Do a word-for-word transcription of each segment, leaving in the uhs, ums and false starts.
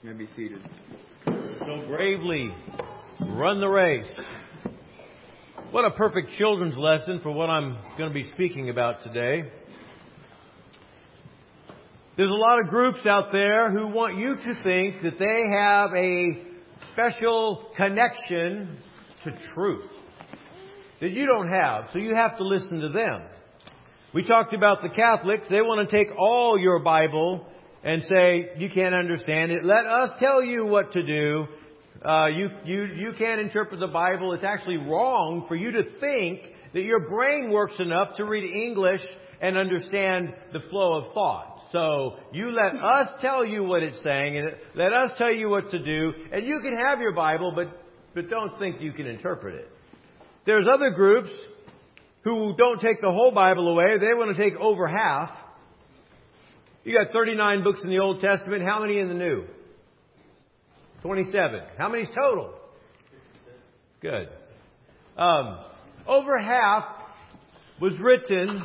And be seated. So bravely run the race. What a perfect children's lesson for what I'm going to be speaking about today. There's a lot of groups out there who want you to think that they have a special connection to truth that you don't have, so you have to listen to them. We talked about the Catholics. They want to take all your Bible and say, you can't understand it. Let us tell you what to do. Uh, you, you, you can't interpret the Bible. It's actually wrong for you to think that your brain works enough to read English and understand the flow of thought. So you let us tell you what it's saying and let us tell you what to do. And you can have your Bible, but, but don't think you can interpret it. There's other groups who don't take the whole Bible away. They want to take over half. You got thirty-nine books in the Old Testament. How many in the New? twenty-seven. How many's total? Good. Um, over half was written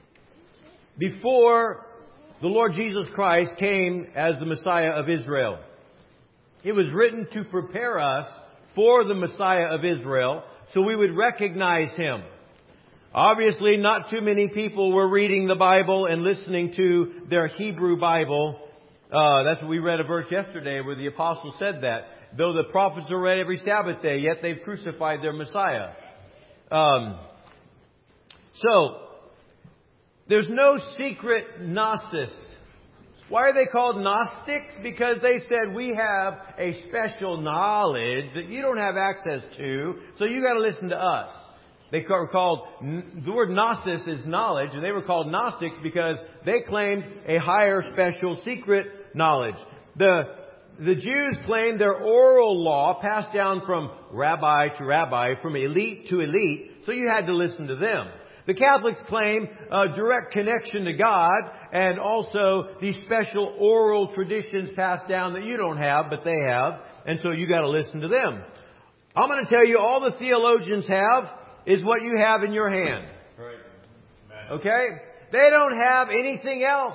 before the Lord Jesus Christ came as the Messiah of Israel. It was written to prepare us for the Messiah of Israel so we would recognize Him. Obviously, not too many people were reading the Bible and listening to their Hebrew Bible. Uh, that's what we read a verse yesterday where the apostle said that. Though the prophets are read every Sabbath day, yet they've crucified their Messiah. Um, so, there's no secret Gnosis. Why are they called Gnostics? Because they said we have a special knowledge that you don't have access to, so you got to listen to us. They were called, the word Gnosis is knowledge, and they were called Gnostics because they claimed a higher, special, secret knowledge. The, the Jews claimed their oral law passed down from rabbi to rabbi, from elite to elite, so you had to listen to them. The Catholics claim a direct connection to God and also these special oral traditions passed down that you don't have, but they have, and so you got to listen to them. I'm going to tell you all the theologians have is what you have in your hand. Okay? They don't have anything else.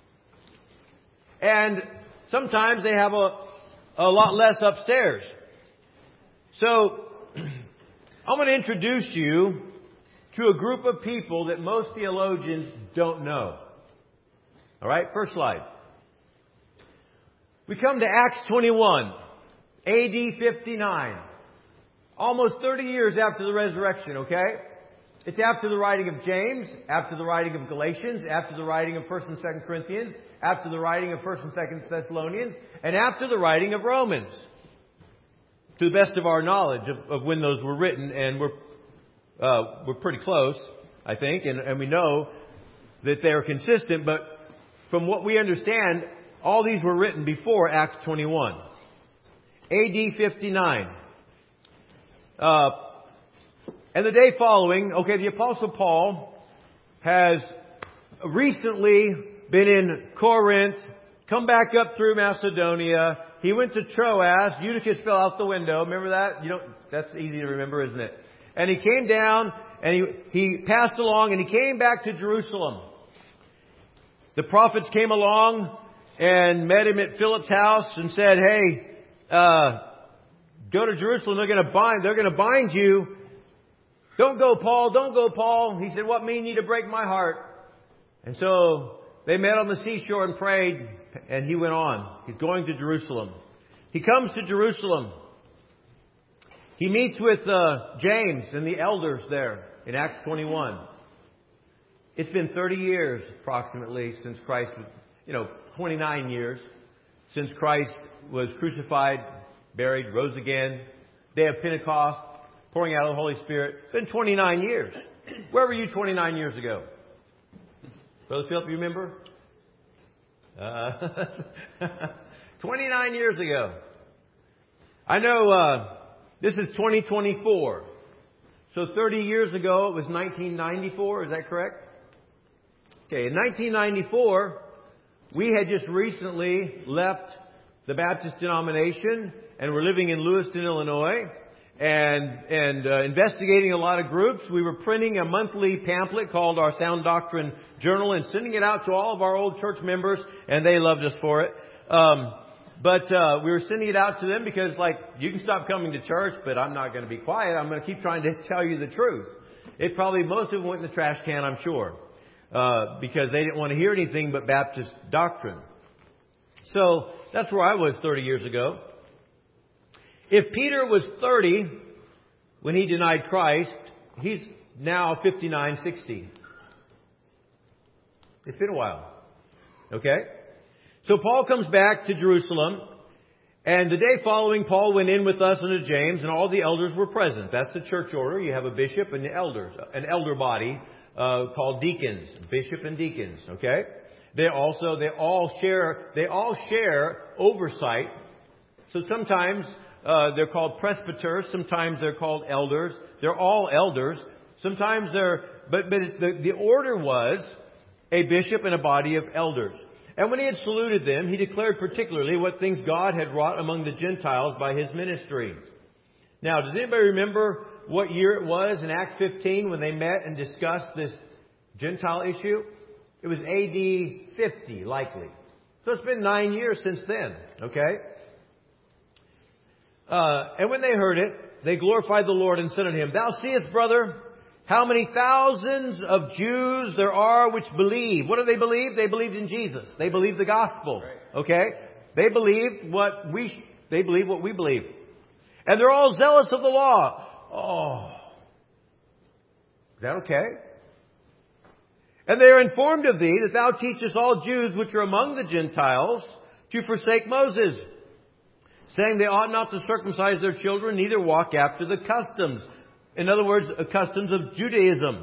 And sometimes they have a, a lot less upstairs. So, I'm going to introduce you to a group of people that most theologians don't know. Alright, first slide. We come to Acts twenty-one, A D fifty-nine. Almost thirty years after the resurrection, okay? It's after the writing of James, after the writing of Galatians, after the writing of First and Second Corinthians, after the writing of First and Second Thessalonians, and after the writing of Romans. To the best of our knowledge of, of when those were written, and we're, uh, we're pretty close, I think, and, and we know that they're consistent, but from what we understand, all these were written before Acts twenty-one. A D fifty-nine. Uh, and the day following, okay, the Apostle Paul has recently been in Corinth, come back up through Macedonia. He went to Troas. Eutychus fell out the window. Remember that? You don't, that's easy to remember, isn't it? And he came down and he, he passed along and he came back to Jerusalem. The prophets came along and met him at Philip's house and said, hey, uh, go to Jerusalem. They're going to bind. They're going to bind you. Don't go, Paul. Don't go, Paul. He said, what mean ye to break my heart? And so they met on the seashore and prayed, and he went on. He's going to Jerusalem. He comes to Jerusalem. He meets with uh, James and the elders there in Acts twenty-one. It's been thirty years approximately since Christ was, you know, twenty-nine years since Christ was crucified, buried, rose again, day of Pentecost, pouring out of the Holy Spirit. It's been twenty-nine years. Where were you twenty-nine years ago? Brother Philip, you remember? Uh, twenty-nine years ago. I know uh, this is twenty twenty-four. So thirty years ago it was nineteen ninety-four, is that correct? Okay, in nineteen ninety-four, we had just recently left the Baptist denomination and we're living in Lewiston, Illinois, and and uh, investigating a lot of groups. We were printing a monthly pamphlet called our Sound Doctrine Journal and sending it out to all of our old church members, and they loved us for it. Um, But uh, we were sending it out to them because, like, you can stop coming to church, but I'm not going to be quiet. I'm going to keep trying to tell you the truth. It probably, most of them went in the trash can, I'm sure, uh, because they didn't want to hear anything but Baptist doctrine. So that's where I was thirty years ago. If Peter was thirty when he denied Christ, he's now fifty-nine, sixty. It's been a while. Okay? So Paul comes back to Jerusalem, and the day following, Paul went in with us unto James, and all the elders were present. That's the church order. You have a bishop and the elders, an elder body uh, called deacons, bishop and deacons. Okay? They also they all share they all share oversight. So sometimes uh, they're called presbyters, sometimes they're called elders. They're all elders. Sometimes they're but but the, the order was a bishop and a body of elders. And when he had saluted them, he declared particularly what things God had wrought among the Gentiles by his ministry. Now, does anybody remember what year it was in Acts fifteen when they met and discussed this Gentile issue? It was A D fifty, likely. So it's been nine years since then, okay? Uh, and when they heard it, they glorified the Lord and said unto him, Thou seest, brother, how many thousands of Jews there are which believe. What do they believe? They believed in Jesus. They believed the gospel. Okay? They believed what we, they believe what we believe. And they're all zealous of the law. Oh. Is that okay? And they are informed of thee that thou teachest all Jews which are among the Gentiles to forsake Moses, saying they ought not to circumcise their children, neither walk after the customs. In other words, customs of Judaism.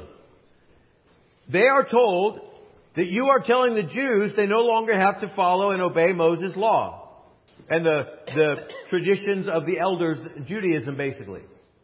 They are told that you are telling the Jews they no longer have to follow and obey Moses' law and the, the traditions of the elders, Judaism, basically.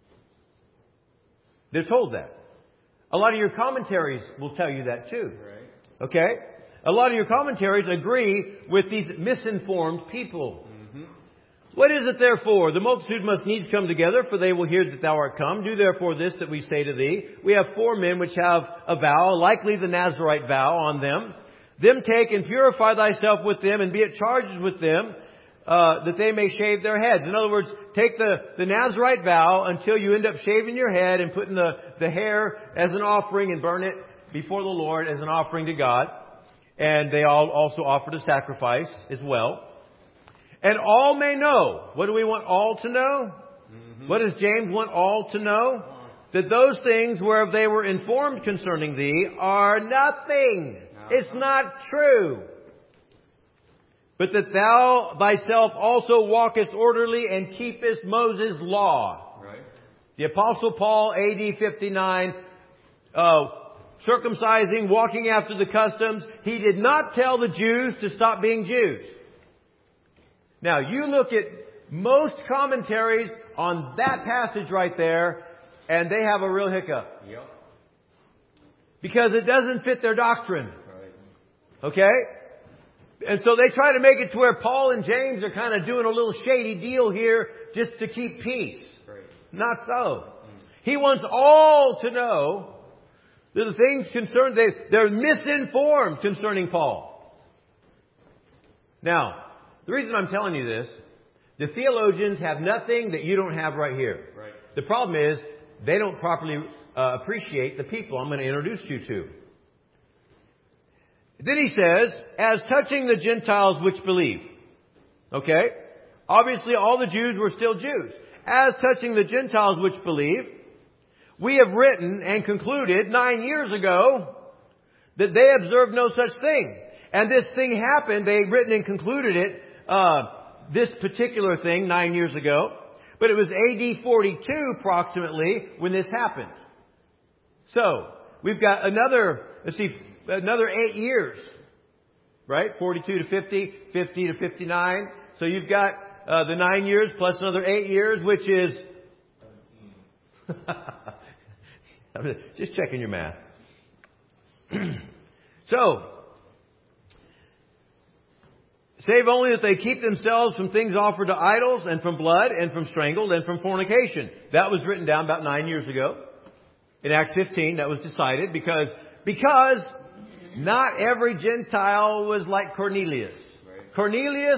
They're told that. A lot of your commentaries will tell you that too. Okay? A lot of your commentaries agree with these misinformed people. What is it therefore? The multitude must needs come together, for they will hear that thou art come. Do therefore this that we say to thee. We have four men which have a vow, likely the Nazarite vow, on them. Them take and purify thyself with them, and be at charges with them, uh, that they may shave their heads. In other words, take the, the Nazarite vow until you end up shaving your head and putting the, the hair as an offering and burn it before the Lord as an offering to God. And they all also offered a sacrifice as well. And all may know. What do we want all to know? Mm-hmm. What does James want all to know? That those things whereof they were informed concerning thee are nothing. Uh-huh. It's not true. But that thou thyself also walkest orderly and keepest Moses' law. Right. The Apostle Paul, A D fifty-nine, uh, circumcising, walking after the customs. He did not tell the Jews to stop being Jews. Now, you look at most commentaries on that passage right there, and they have a real hiccup. Yep. Because it doesn't fit their doctrine. Right. Okay? And so they try to make it to where Paul and James are kind of doing a little shady deal here just to keep peace. Right. Not so. Mm. He wants all to know that the things concerned, they, they're misinformed concerning Paul. Now, the reason I'm telling you this, the theologians have nothing that you don't have right here. Right. The problem is they don't properly uh, appreciate the people I'm going to introduce you to. Then he says, as touching the Gentiles which believe. Okay? Obviously all the Jews were still Jews. As touching the Gentiles which believe, we have written and concluded nine years ago that they observed no such thing. And this thing happened, they written and concluded it, Uh, this particular thing nine years ago, but it was A D forty-two approximately when this happened. So we've got another, let's see, another eight years, right? forty-two to fifty, fifty to fifty-nine. So you've got uh, the nine years plus another eight years, which is just checking your math. So. Save only that they keep themselves from things offered to idols, and from blood, and from strangled, and from fornication. That was written down about nine years ago. In Acts fifteen, that was decided because, because not every Gentile was like Cornelius. Right. Cornelius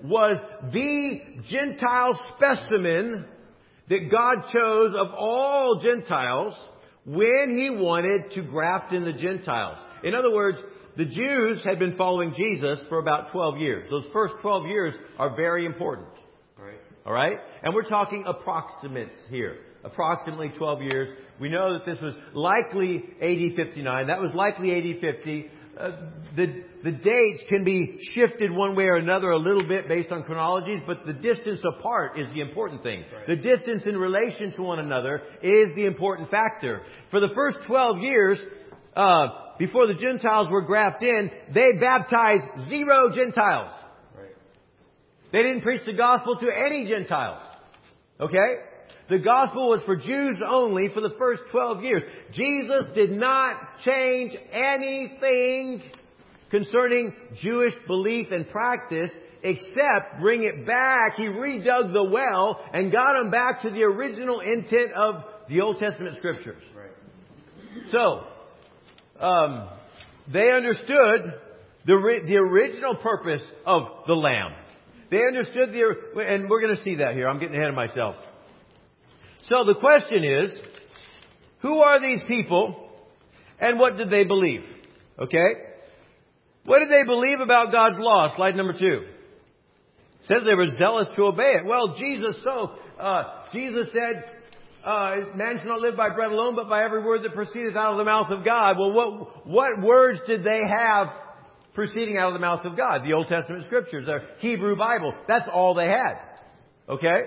was the Gentile specimen that God chose of all Gentiles when He wanted to graft in the Gentiles. In other words, the Jews had been following Jesus for about twelve years. Those first twelve years are very important. Right. All right? And we're talking approximates here. Approximately twelve years. We know that this was likely A D fifty-nine. That was likely A D fifty. Uh, the, the dates can be shifted one way or another a little bit based on chronologies, but the distance apart is the important thing. Right. The distance in relation to one another is the important factor. For the first twelve years, uh, before the Gentiles were grafted in, they baptized zero Gentiles. Right. They didn't preach the gospel to any Gentiles. Okay? The gospel was for Jews only for the first twelve years. Jesus did not change anything concerning Jewish belief and practice except bring it back. He redug the well and got them back to the original intent of the Old Testament Scriptures. Right. So, um, they understood the, the original purpose of the Lamb. They understood the, and we're going to see that here. I'm getting ahead of myself. So the question is, who are these people and what did they believe? Okay? What did they believe about God's law? Slide number two. It says they were zealous to obey it. Well, Jesus so, uh, Jesus said, uh, man shall not live by bread alone, but by every word that proceedeth out of the mouth of God. Well, what, what words did they have proceeding out of the mouth of God? The Old Testament Scriptures, the Hebrew Bible. That's all they had. Okay?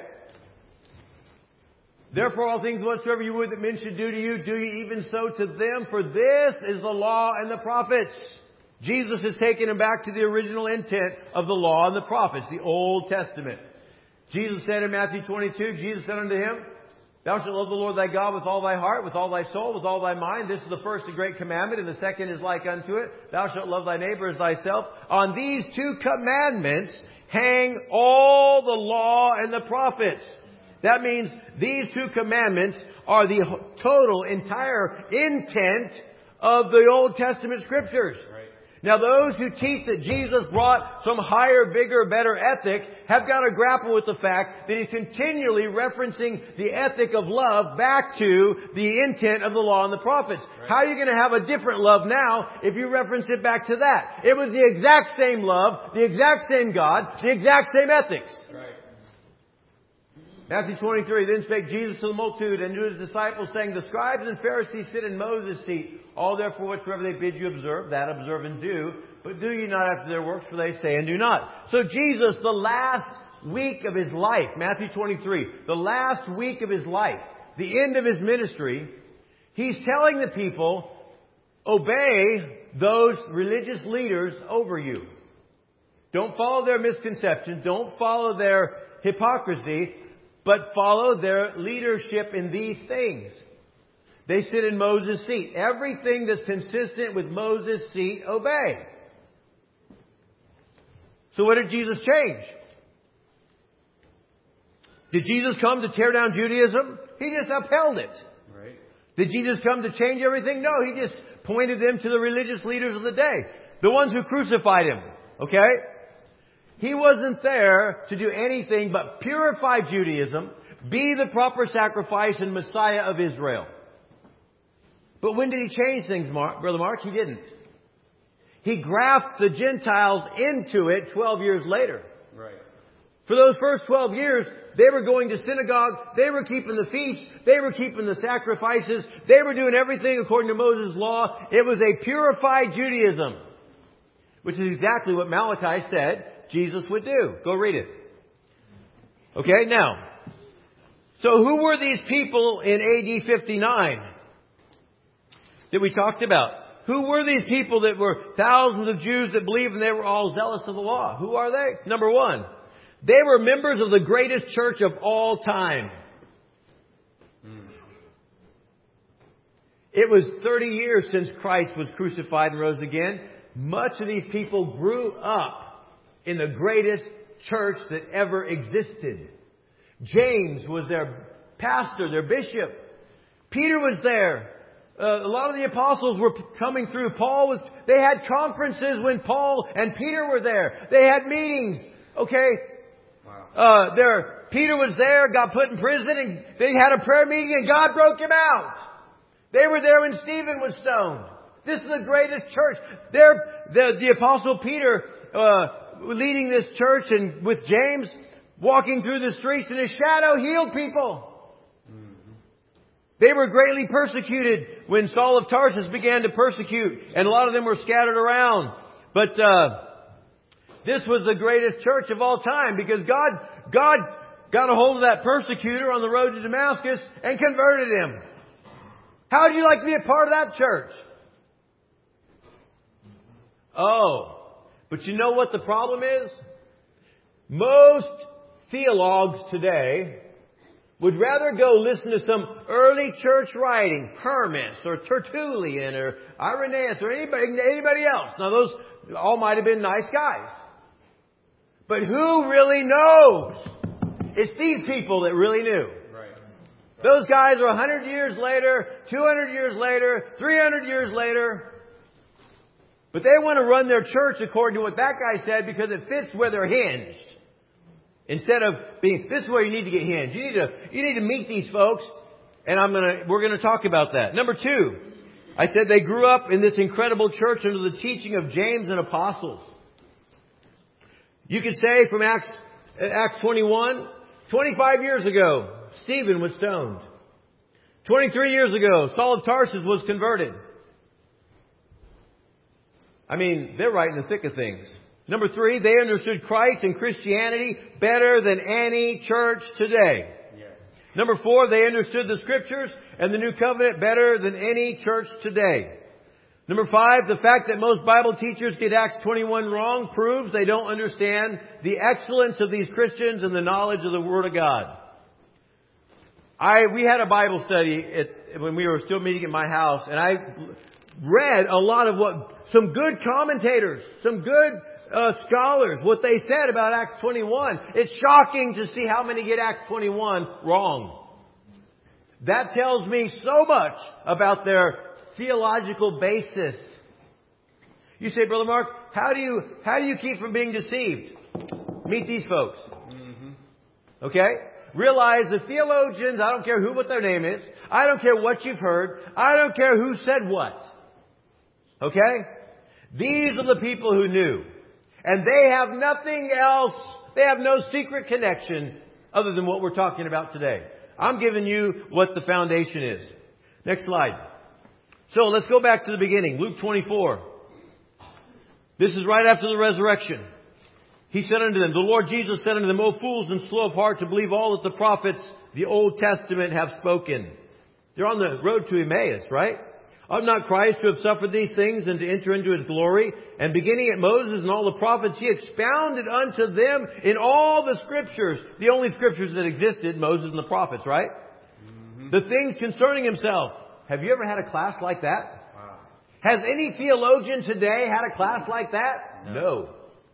Therefore, all things whatsoever you would that men should do to you, do ye even so to them. For this is the law and the prophets. Jesus has taken them back to the original intent of the law and the prophets, the Old Testament. Jesus said in Matthew twenty-two, Jesus said unto him, Thou shalt love the Lord thy God with all thy heart, with all thy soul, with all thy mind. This is the first and great commandment, and the second is like unto it. Thou shalt love thy neighbor as thyself. On these two commandments hang all the law and the prophets. That means these two commandments are the total, entire intent of the Old Testament Scriptures. Right. Now, those who teach that Jesus brought some higher, bigger, better ethic have got to grapple with the fact that He's continually referencing the ethic of love back to the intent of the law and the prophets. Right. How are you going to have a different love now if you reference it back to that? It was the exact same love, the exact same God, the exact same ethics. Right. Matthew twenty-three, Then spake Jesus to the multitude and to His disciples, saying, The scribes and Pharisees sit in Moses' seat. All therefore whatsoever they bid you observe, that observe and do. But do ye not after their works, for they say and do not. So Jesus, the last week of His life, Matthew twenty-three, the last week of His life, the end of His ministry, He's telling the people, obey those religious leaders over you. Don't follow their misconceptions. Don't follow their hypocrisy. But follow their leadership in these things. They sit in Moses' seat. Everything that's consistent with Moses' seat, obey. So what did Jesus change? Did Jesus come to tear down Judaism? He just upheld it. Right. Did Jesus come to change everything? No, He just pointed them to the religious leaders of the day. The ones who crucified Him. Okay? He wasn't there to do anything but purify Judaism, be the proper sacrifice and Messiah of Israel. But when did He change things, Mark, Brother Mark? He didn't. He grafted the Gentiles into it twelve years later. Right. For those first twelve years, they were going to synagogue, they were keeping the feasts, they were keeping the sacrifices, they were doing everything according to Moses' law. It was a purified Judaism, which is exactly what Malachi said Jesus would do. Go read it. Okay, now. So who were these people in A D fifty-nine that we talked about? Who were these people that were thousands of Jews that believed and they were all zealous of the law? Who are they? Number one, they were members of the greatest church of all time. It was thirty years since Christ was crucified and rose again. Much of these people grew up in the greatest church that ever existed. James was their pastor, their bishop. Peter was there. Uh, a lot of the apostles were coming through. Paul was, they had conferences when Paul and Peter were there. They had meetings. Okay? Wow. Uh, there, Peter was there, got put in prison, and they had a prayer meeting, and God broke him out. They were there when Stephen was stoned. This is the greatest church. There, the, the Apostle Peter, uh, leading this church, and with James, walking through the streets, and his shadow healed people. They were greatly persecuted when Saul of Tarsus began to persecute, and a lot of them were scattered around. But uh, this was the greatest church of all time, because God, God got a hold of that persecutor on the road to Damascus and converted him. How would you like to be a part of that church? Oh, but you know what the problem is? Most theologues today would rather go listen to some early church writing, Hermas or Tertullian or Irenaeus or anybody, anybody else. Now those all might have been nice guys. But who really knows? It's these people that really knew. Right. Those guys are a hundred years later, two hundred years later, three hundred years later. But they want to run their church according to what that guy said because it fits where they're hinged. Instead of being, this is where you need to get hinged. You need to, you need to meet these folks. And I'm gonna, we're gonna talk about that. Number two, I said they grew up in this incredible church under the teaching of James and apostles. You could say from Acts, Acts twenty-one, twenty-five years ago, Stephen was stoned. twenty-three years ago, Saul of Tarsus was converted. I mean, they're right in the thick of things. Number three, they understood Christ and Christianity better than any church today. Yes. Number four, they understood the Scriptures and the New Covenant better than any church today. Number five, the fact that most Bible teachers get Acts twenty-one wrong proves they don't understand the excellence of these Christians and the knowledge of the Word of God. I we had a Bible study at, when we were still meeting at my house, and I read a lot of what some good commentators, some good Uh, scholars, what they said about Acts twenty-one. It's shocking to see how many get Acts twenty-one wrong. That tells me so much about their theological basis. You say, Brother Mark, how do you how do you keep from being deceived? Meet these folks. Mm-hmm. Okay? Realize the theologians, I don't care who what their name is. I don't care what you've heard. I don't care who said what. Okay? These are the people who knew. And they have nothing else. They have no secret connection other than what we're talking about today. I'm giving you what the foundation is. Next slide. So let's go back to the beginning. Luke twenty-four. This is right after the resurrection. He said unto them, the Lord Jesus said unto them, O fools and slow of heart to believe all that the prophets, the Old Testament, have spoken. They're on the road to Emmaus, right? Ought not Christ to have suffered these things and to enter into His glory? And beginning at Moses and all the prophets, He expounded unto them in all the Scriptures, the only Scriptures that existed, Moses and the prophets, right? Mm-hmm. The things concerning Himself. Have you ever had a class like that? Wow. Has any theologian today had a class like that? No. No.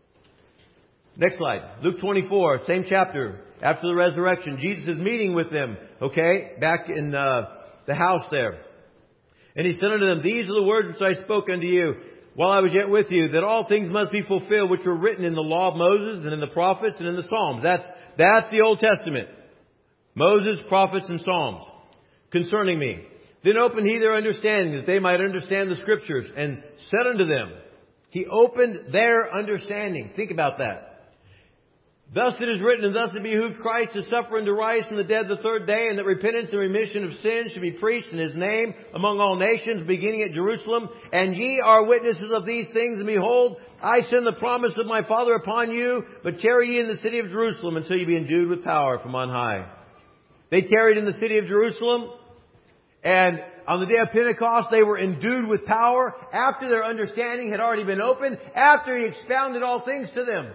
Next slide. Luke twenty-four, same chapter. After the resurrection, Jesus is meeting with them, okay, back in uh, the house there. And He said unto them, these are the words which I spoke unto you while I was yet with you, that all things must be fulfilled which were written in the law of Moses and in the prophets and in the Psalms. That's, that's the Old Testament. Moses, prophets, and Psalms concerning me. Then opened He their understanding that they might understand the Scriptures, and said unto them, He opened their understanding. Think about that. Thus it is written, and thus it behooved Christ to suffer and to rise from the dead the third day, and that repentance and remission of sins should be preached in His name among all nations, beginning at Jerusalem. And ye are witnesses of these things, and behold, I send the promise of my Father upon you, but tarry ye in the city of Jerusalem until ye be endued with power from on high. They tarried in the city of Jerusalem, and on the day of Pentecost, they were endued with power after their understanding had already been opened, after He expounded all things to them.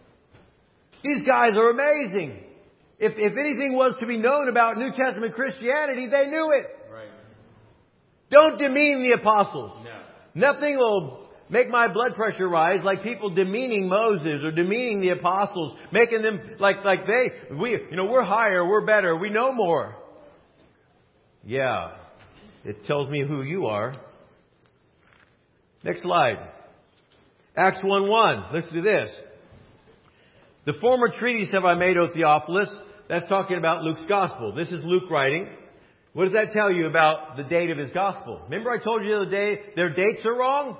These guys are amazing. If, if anything was to be known about New Testament Christianity, they knew it. Right. Don't demean the apostles. No. Nothing will make my blood pressure rise like people demeaning Moses or demeaning the apostles, making them like, like they, we, you know, we're higher, we're better, we know more. Yeah. It tells me who you are. Next slide. Acts one one. Let's do this. The former treatise have I made, O Theophilus. That's talking about Luke's gospel. This is Luke writing. What does that tell you about the date of his gospel? Remember I told you the other day, their dates are wrong?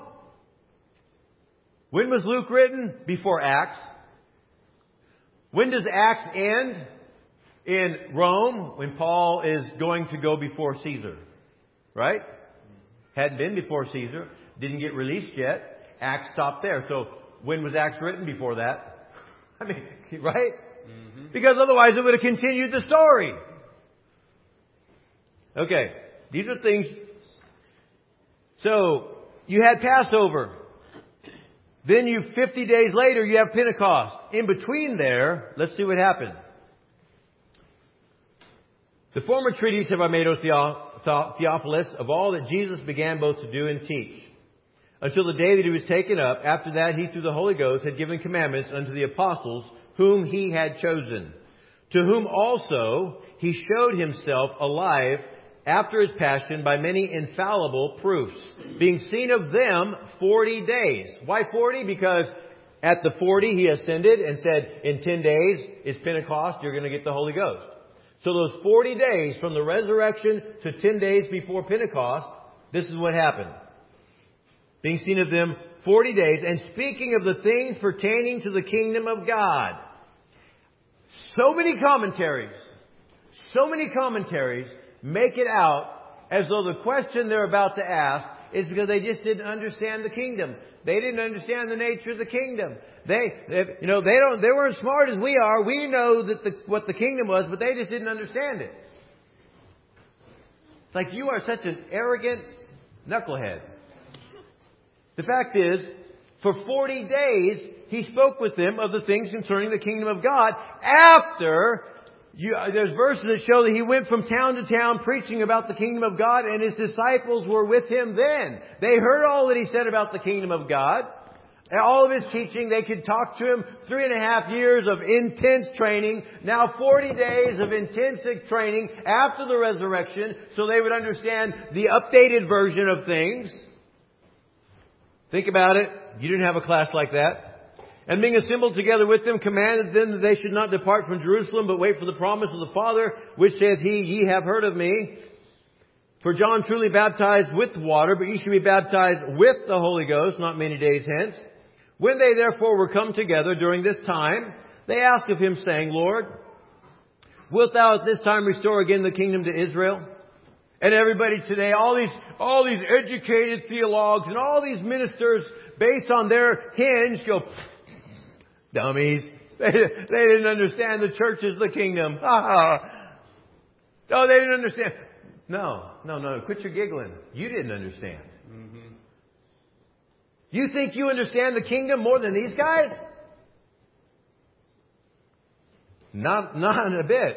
When was Luke written? Before Acts. When does Acts end? In Rome, when Paul is going to go before Caesar. Right? Hadn't been before Caesar. Didn't get released yet. Acts stopped there. So when was Acts written before that? I mean, right? Mm-hmm. Because otherwise it would have continued the story. Okay. These are things. So you had Passover. Then you, fifty days later, you have Pentecost. In between there, let's see what happened. The former treatise have I made, O Theophilus, of all that Jesus began both to do and teach, until the day that He was taken up. After that, He, through the Holy Ghost, had given commandments unto the apostles whom He had chosen, to whom also He showed Himself alive after His passion by many infallible proofs, being seen of them forty days. Why forty? Because at the forty He ascended and said, in ten days is Pentecost, you're going to get the Holy Ghost. So those forty days from the resurrection to ten days before Pentecost, this is what happened. Being seen of them forty days, and speaking of the things pertaining to the kingdom of God. So many commentaries, so many commentaries make it out as though the question they're about to ask is because they just didn't understand the kingdom. They didn't understand the nature of the kingdom. They, they you know, they don't, they weren't smart as we are. We know that the, what the kingdom was, but they just didn't understand it. It's like, you are such an arrogant knucklehead. The fact is, for forty days, He spoke with them of the things concerning the kingdom of God after You, there's verses that show that He went from town to town preaching about the kingdom of God, and His disciples were with Him then. They heard all that He said about the kingdom of God. And all of His teaching, they could talk to Him. Three and a half years of intense training. Now forty days of intensive training after the resurrection, so they would understand the updated version of things. Think about it. You didn't have a class like that. And being assembled together with them, commanded them that they should not depart from Jerusalem, but wait for the promise of the Father, which saith He, Ye have heard of me. For John truly baptized with water, but ye shall be baptized with the Holy Ghost not many days hence. When they therefore were come together during this time, they asked of Him, saying, Lord, wilt Thou at this time restore again the kingdom to Israel? And everybody today, all these, all these educated theologues and all these ministers, based on their hinge, go, dummies. They, they didn't understand the church is the kingdom. No, they didn't understand. No, no, no. Quit your giggling. You didn't understand. Mm-hmm. You think you understand the kingdom more than these guys? Not, not in a bit.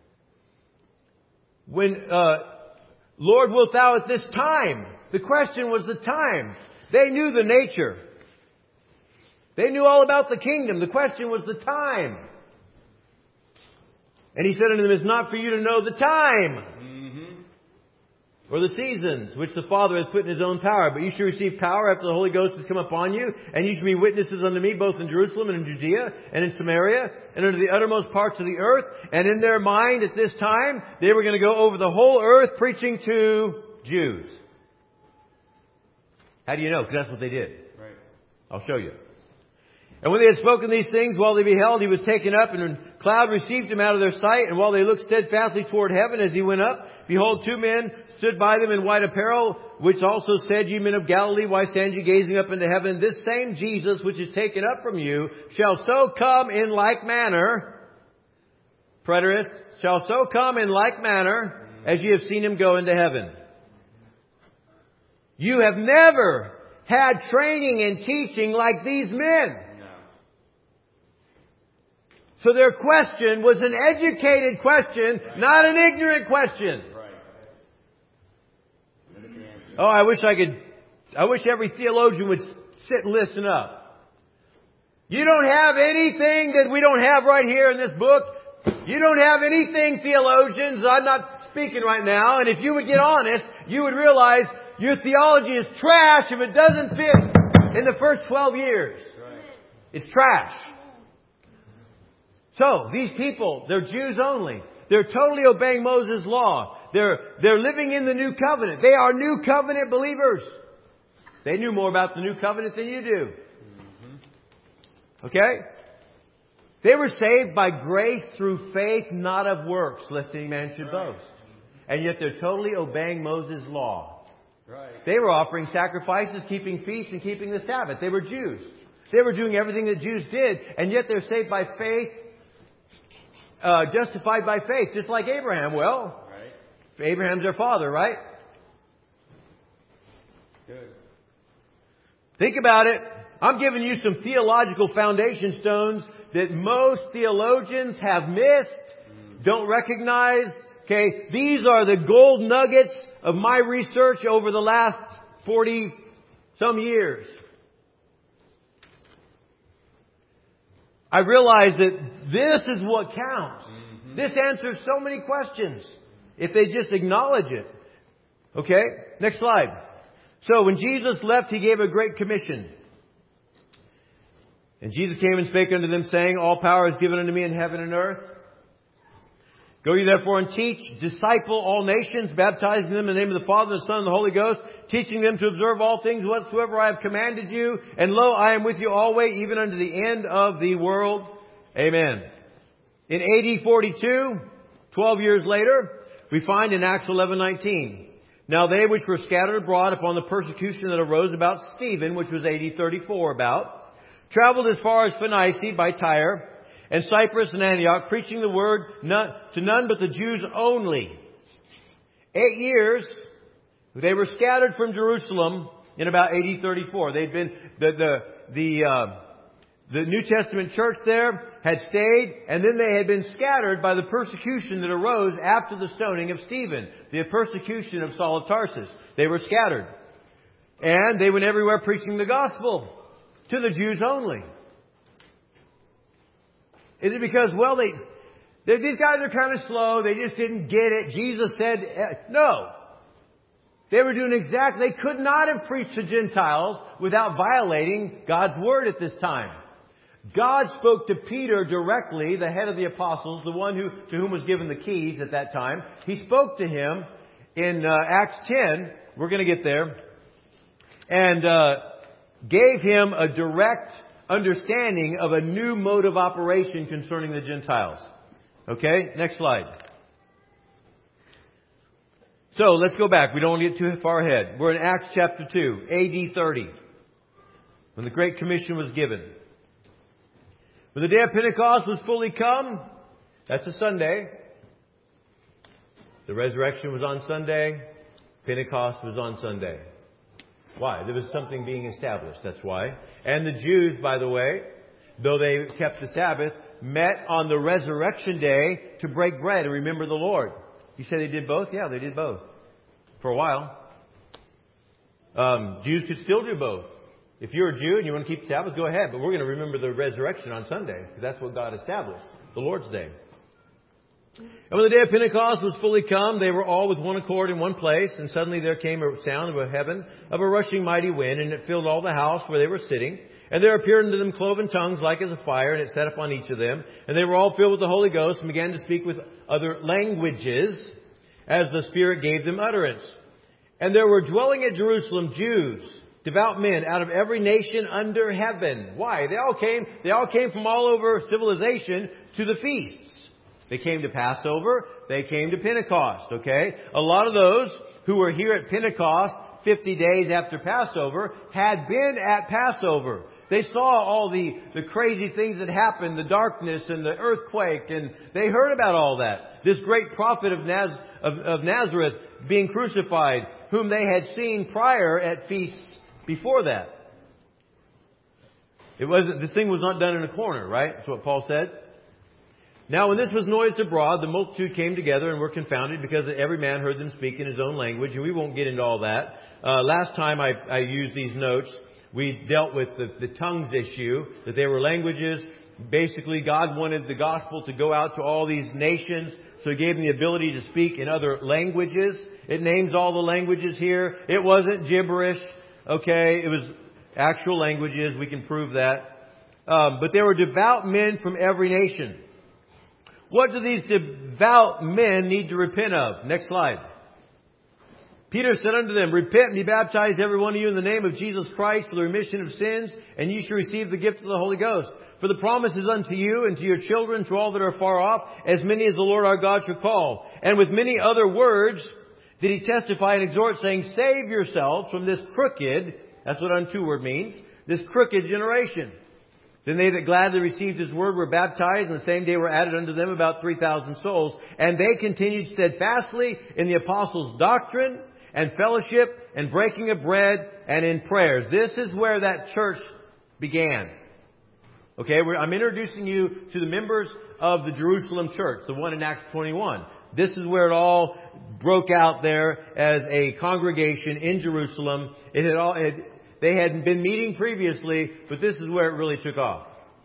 When, uh, Lord, wilt Thou at this time? The question was the time. They knew the nature. They knew all about the kingdom. The question was the time. And He said unto them, it's not for you to know the time mm-hmm. or the seasons which the Father has put in His own power. But you shall receive power after the Holy Ghost has come upon you. And you shall be witnesses unto me both in Jerusalem and in Judea and in Samaria and unto the uttermost parts of the earth. And in their mind at this time, they were going to go over the whole earth preaching to Jews. How do you know? Because that's what they did. Right. I'll show you. And when they had spoken these things, while they beheld, He was taken up, and a cloud received Him out of their sight. And while they looked steadfastly toward heaven as He went up, behold, two men stood by them in white apparel, which also said, Ye men of Galilee, why stand ye gazing up into heaven? This same Jesus, which is taken up from you, shall so come in like manner, preterist, shall so come in like manner, as ye have seen Him go into heaven. You have never had training and teaching like these men. So their question was an educated question, right. Not an ignorant question. Right. Oh, I wish I could, I wish every theologian would sit and listen up. You don't have anything that we don't have right here in this book. You don't have anything, theologians. I'm not speaking right now. And if you would get honest, you would realize your theology is trash if it doesn't fit in the first twelve years. Right. It's trash. So, these people, they're Jews only. They're totally obeying Moses' law. They're, they're living in the new covenant. They are new covenant believers. They knew more about the new covenant than you do. Okay? They were saved by grace through faith, not of works, lest any man should boast. And yet they're totally obeying Moses' law. Right. They were offering sacrifices, keeping feasts, and keeping the Sabbath. They were Jews. They were doing everything that Jews did, and yet they're saved by faith, uh, justified by faith, just like Abraham. Well, right. Abraham's their father, right? Good. Think about it. I'm giving you some theological foundation stones that most theologians have missed, don't recognize. Okay, these are the gold nuggets of my research over the last forty some years. I realize that this is what counts. Mm-hmm. This answers so many questions if they just acknowledge it. Okay, next slide. So when Jesus left, He gave a great commission. And Jesus came and spake unto them, saying, All power is given unto me in heaven and earth. Go ye therefore and teach, disciple all nations, baptizing them in the name of the Father, the Son, and the Holy Ghost, teaching them to observe all things whatsoever I have commanded you. And lo, I am with you always, even unto the end of the world. Amen. In A D forty-two, twelve years later, we find in Acts eleven nineteen. Now they which were scattered abroad upon the persecution that arose about Stephen, which was A D thirty-four about, traveled as far as Phoenicia by Tyre, and Cyprus and Antioch, preaching the word none, to none but the Jews only. Eight years, they were scattered from Jerusalem in about A D thirty-four. They'd been, the, the, the, uh, the New Testament church there had stayed, and then they had been scattered by the persecution that arose after the stoning of Stephen, the persecution of Saul of Tarsus. They were scattered. And they went everywhere preaching the gospel to the Jews only. Is it because, well, they, they these guys are kind of slow. They just didn't get it. Jesus said, no. They were doing exactly, they could not have preached to Gentiles without violating God's word at this time. God spoke to Peter directly, the head of the apostles, the one who to whom was given the keys at that time. He spoke to him in uh, Acts ten. We're going to get there. And uh, gave him a direct understanding of a new mode of operation concerning the Gentiles. Okay, next slide. So let's go back. We don't want to get too far ahead. We're in Acts chapter two, A D thirty, when the Great Commission was given. When the day of Pentecost was fully come, that's a Sunday. The resurrection was on Sunday. Pentecost was on Sunday. Why? There was something being established. That's why. And the Jews, by the way, though they kept the Sabbath, met on the resurrection day to break bread and remember the Lord. You say they did both? Yeah, they did both. For a while. Um, Jews could still do both. If you're a Jew and you want to keep the Sabbath, go ahead. But we're going to remember the resurrection on Sunday, because that's what God established, the Lord's Day. And when the day of Pentecost was fully come, they were all with one accord in one place. And suddenly there came a sound of a heaven, of a rushing mighty wind, and it filled all the house where they were sitting. And there appeared unto them cloven tongues like as a fire, and it sat upon each of them. And they were all filled with the Holy Ghost, and began to speak with other languages, as the Spirit gave them utterance. And there were dwelling at Jerusalem Jews, devout men, out of every nation under heaven. Why? They all came, they all came from all over civilization to the feasts. They came to Passover. They came to Pentecost. Okay? A lot of those who were here at Pentecost fifty days after Passover had been at Passover. They saw all the, the crazy things that happened, the darkness and the earthquake, and they heard about all that. This great prophet of, Naz, of, of Nazareth being crucified, whom they had seen prior at feasts before that. It wasn't, the thing was not done in a corner, right? That's what Paul said. Now, when this was noised abroad, the multitude came together and were confounded, because every man heard them speak in his own language. And we won't get into all that. Uh, last time I, I used these notes, we dealt with the, the tongues issue, that they were languages. Basically, God wanted the gospel to go out to all these nations, so He gave them the ability to speak in other languages. It names all the languages here. It wasn't gibberish, okay? It was actual languages. We can prove that. Um, but there were devout men from every nation. What do these devout men need to repent of? Next slide. Peter said unto them, Repent and be baptized every one of you in the name of Jesus Christ for the remission of sins, and ye shall receive the gift of the Holy Ghost. For the promise is unto you and to your children, to all that are far off, as many as the Lord our God shall call. And with many other words did he testify and exhort, saying, Save yourselves from this crooked, that's what unto word means, this crooked generation. Then they that gladly received his word were baptized, and the same day were added unto them about three thousand souls. And they continued steadfastly in the apostles' doctrine and fellowship and breaking of bread and in prayers. This is where that church began. Okay, we're, I'm introducing you to the members of the Jerusalem church, the one in Acts twenty-one. This is where it all broke out there as a congregation in Jerusalem. It had all, it, they had been meeting previously, but this is where it really took off.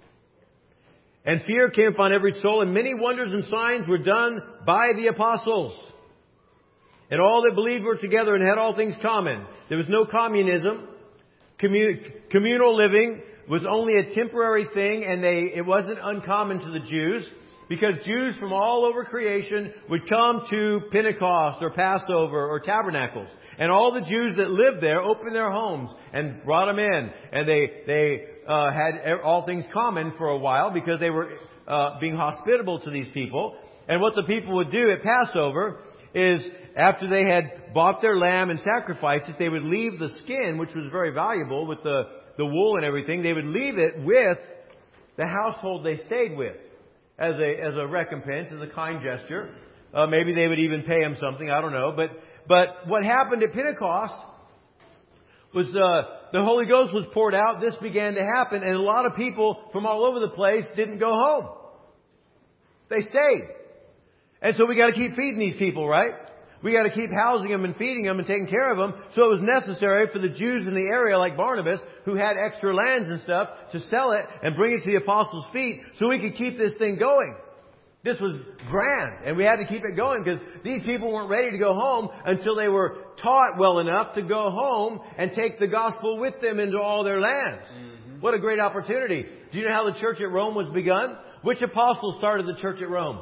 And fear came upon every soul, and many wonders and signs were done by the apostles. And all that believed were together and had all things common. There was no communism. Commun- communal living was only a temporary thing, and they it wasn't uncommon to the Jews, because Jews from all over creation would come to Pentecost or Passover or Tabernacles. And all the Jews that lived there opened their homes and brought them in. And they they uh, had all things common for a while because they were uh, being hospitable to these people. And what the people would do at Passover is, after they had bought their lamb and sacrificed it, they would leave the skin, which was very valuable with the, the wool and everything. They would leave it with the household they stayed with as a as a recompense, as a kind gesture. Uh, maybe they would even pay them something. I don't know. But but what happened at Pentecost was uh, the Holy Ghost was poured out. This began to happen, and a lot of people from all over the place didn't go home. They stayed. And so we got to keep feeding these people, right? We got to keep housing them and feeding them and taking care of them. So it was necessary for the Jews in the area, like Barnabas, who had extra lands and stuff, to sell it and bring it to the apostles' feet so we could keep this thing going. This was grand, and we had to keep it going because these people weren't ready to go home until they were taught well enough to go home and take the gospel with them into all their lands. Mm-hmm. What a great opportunity. Do you know how the church at Rome was begun? Which apostle started the church at Rome?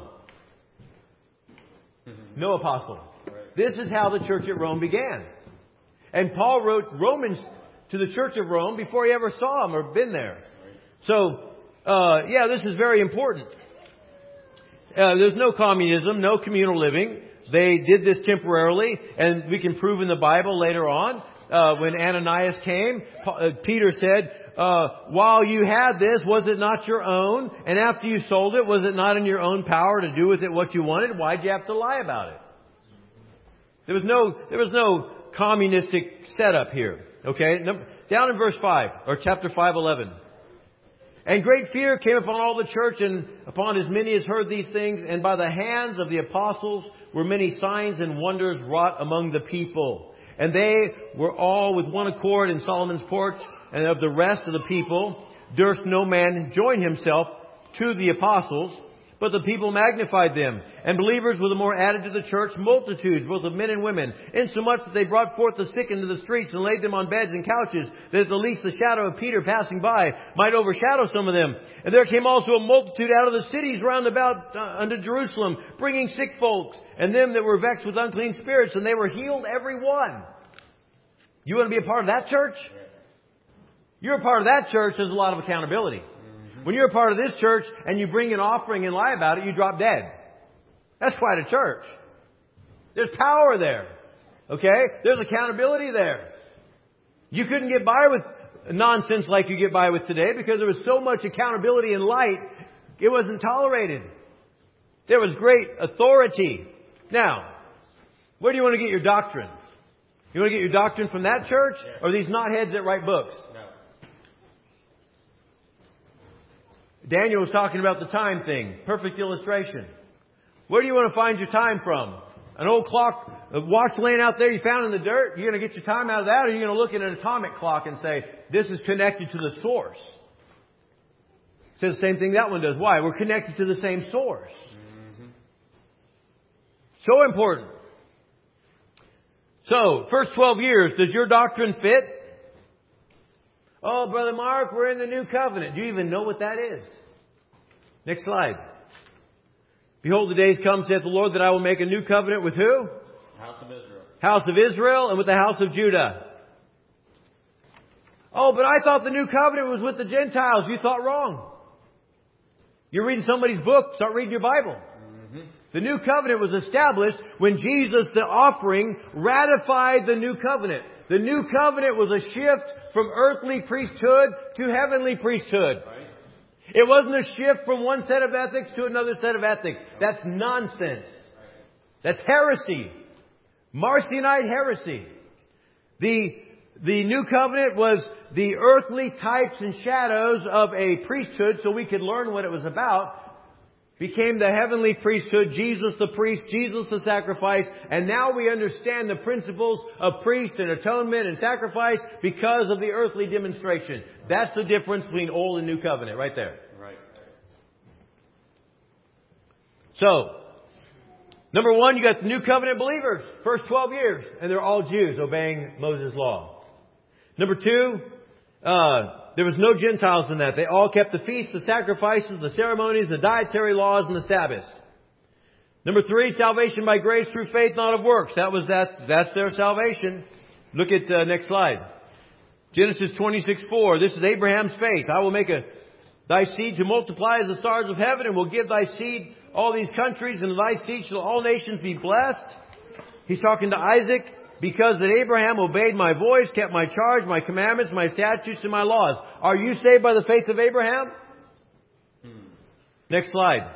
Mm-hmm. No apostle. Right. This is how the church at Rome began. And Paul wrote Romans to the church of Rome before he ever saw them or been there. Right. So, uh, yeah, this is very important. Uh, there's no communism, no communal living. They did this temporarily, and we can prove in the Bible later on. Uh, when Ananias came, uh, Peter said, uh, while you had this, was it not your own? And after you sold it, was it not in your own power to do with it what you wanted? Why'd you have to lie about it? There was no, there was no communistic setup here. Okay? Number, down in verse five, or chapter five, eleven. And great fear came upon all the church and upon as many as heard these things. And by the hands of the apostles were many signs and wonders wrought among the people. And they were all with one accord in Solomon's porch. And of the rest of the people durst no man join himself to the apostles. But the people magnified them. And believers were the more added to the church, multitudes, both of men and women, insomuch that they brought forth the sick into the streets and laid them on beds and couches, that at the least the shadow of Peter passing by might overshadow some of them. And there came also a multitude out of the cities round about uh, unto Jerusalem, bringing sick folks, and them that were vexed with unclean spirits, and they were healed every one. You want to be a part of that church? You're a part of that church, there's a lot of accountability. When you're a part of this church and you bring an offering and lie about it, you drop dead. That's quite a church. There's power there. Okay? There's accountability there. You couldn't get by with nonsense like you get by with today because there was so much accountability and light, it wasn't tolerated. There was great authority. Now, where do you want to get your doctrine? You want to get your doctrine from that church or these knotheads that write books? Daniel was talking about the time thing. Perfect illustration. Where do you want to find your time from? An old clock, a watch laying out there you found in the dirt? You're going to get your time out of that? Or are you going to look at an atomic clock and say, this is connected to the source? It's the same thing that one does. Why? We're connected to the same source. Mm-hmm. So important. So, first twelve years, does your doctrine fit? Oh, Brother Mark, we're in the new covenant. Do you even know what that is? Next slide. Behold, the days come, saith the Lord, that I will make a new covenant with who? House of Israel. House of Israel and with the house of Judah. Oh, but I thought the new covenant was with the Gentiles. You thought wrong. You're reading somebody's book. Start reading your Bible. Mm-hmm. The new covenant was established when Jesus, the offering, ratified the new covenant. The new covenant was a shift from earthly priesthood to heavenly priesthood. Right. It wasn't a shift from one set of ethics to another set of ethics. That's nonsense. That's heresy. Marcionite heresy. The, the new covenant was the earthly types and shadows of a priesthood so we could learn what it was about. Became the heavenly priesthood, Jesus the priest, Jesus the sacrifice, and now we understand the principles of priest and atonement and sacrifice because of the earthly demonstration. That's the difference between Old and New Covenant, right there. Right. So, number one, you got the New Covenant believers, first twelve years, and they're all Jews obeying Moses' law. Number two, uh, there was no Gentiles in that. They all kept the feasts, the sacrifices, the ceremonies, the dietary laws, and the Sabbath. Number three, salvation by grace through faith, not of works. That was that. That's their salvation. Look at uh, next slide. Genesis twenty-six four. This is Abraham's faith. I will make a thy seed to multiply as the stars of heaven, and will give thy seed all these countries, and thy seed shall all nations be blessed. He's talking to Isaac. Because that Abraham obeyed my voice, kept my charge, my commandments, my statutes, and my laws. Are you saved by the faith of Abraham? Hmm. Next slide.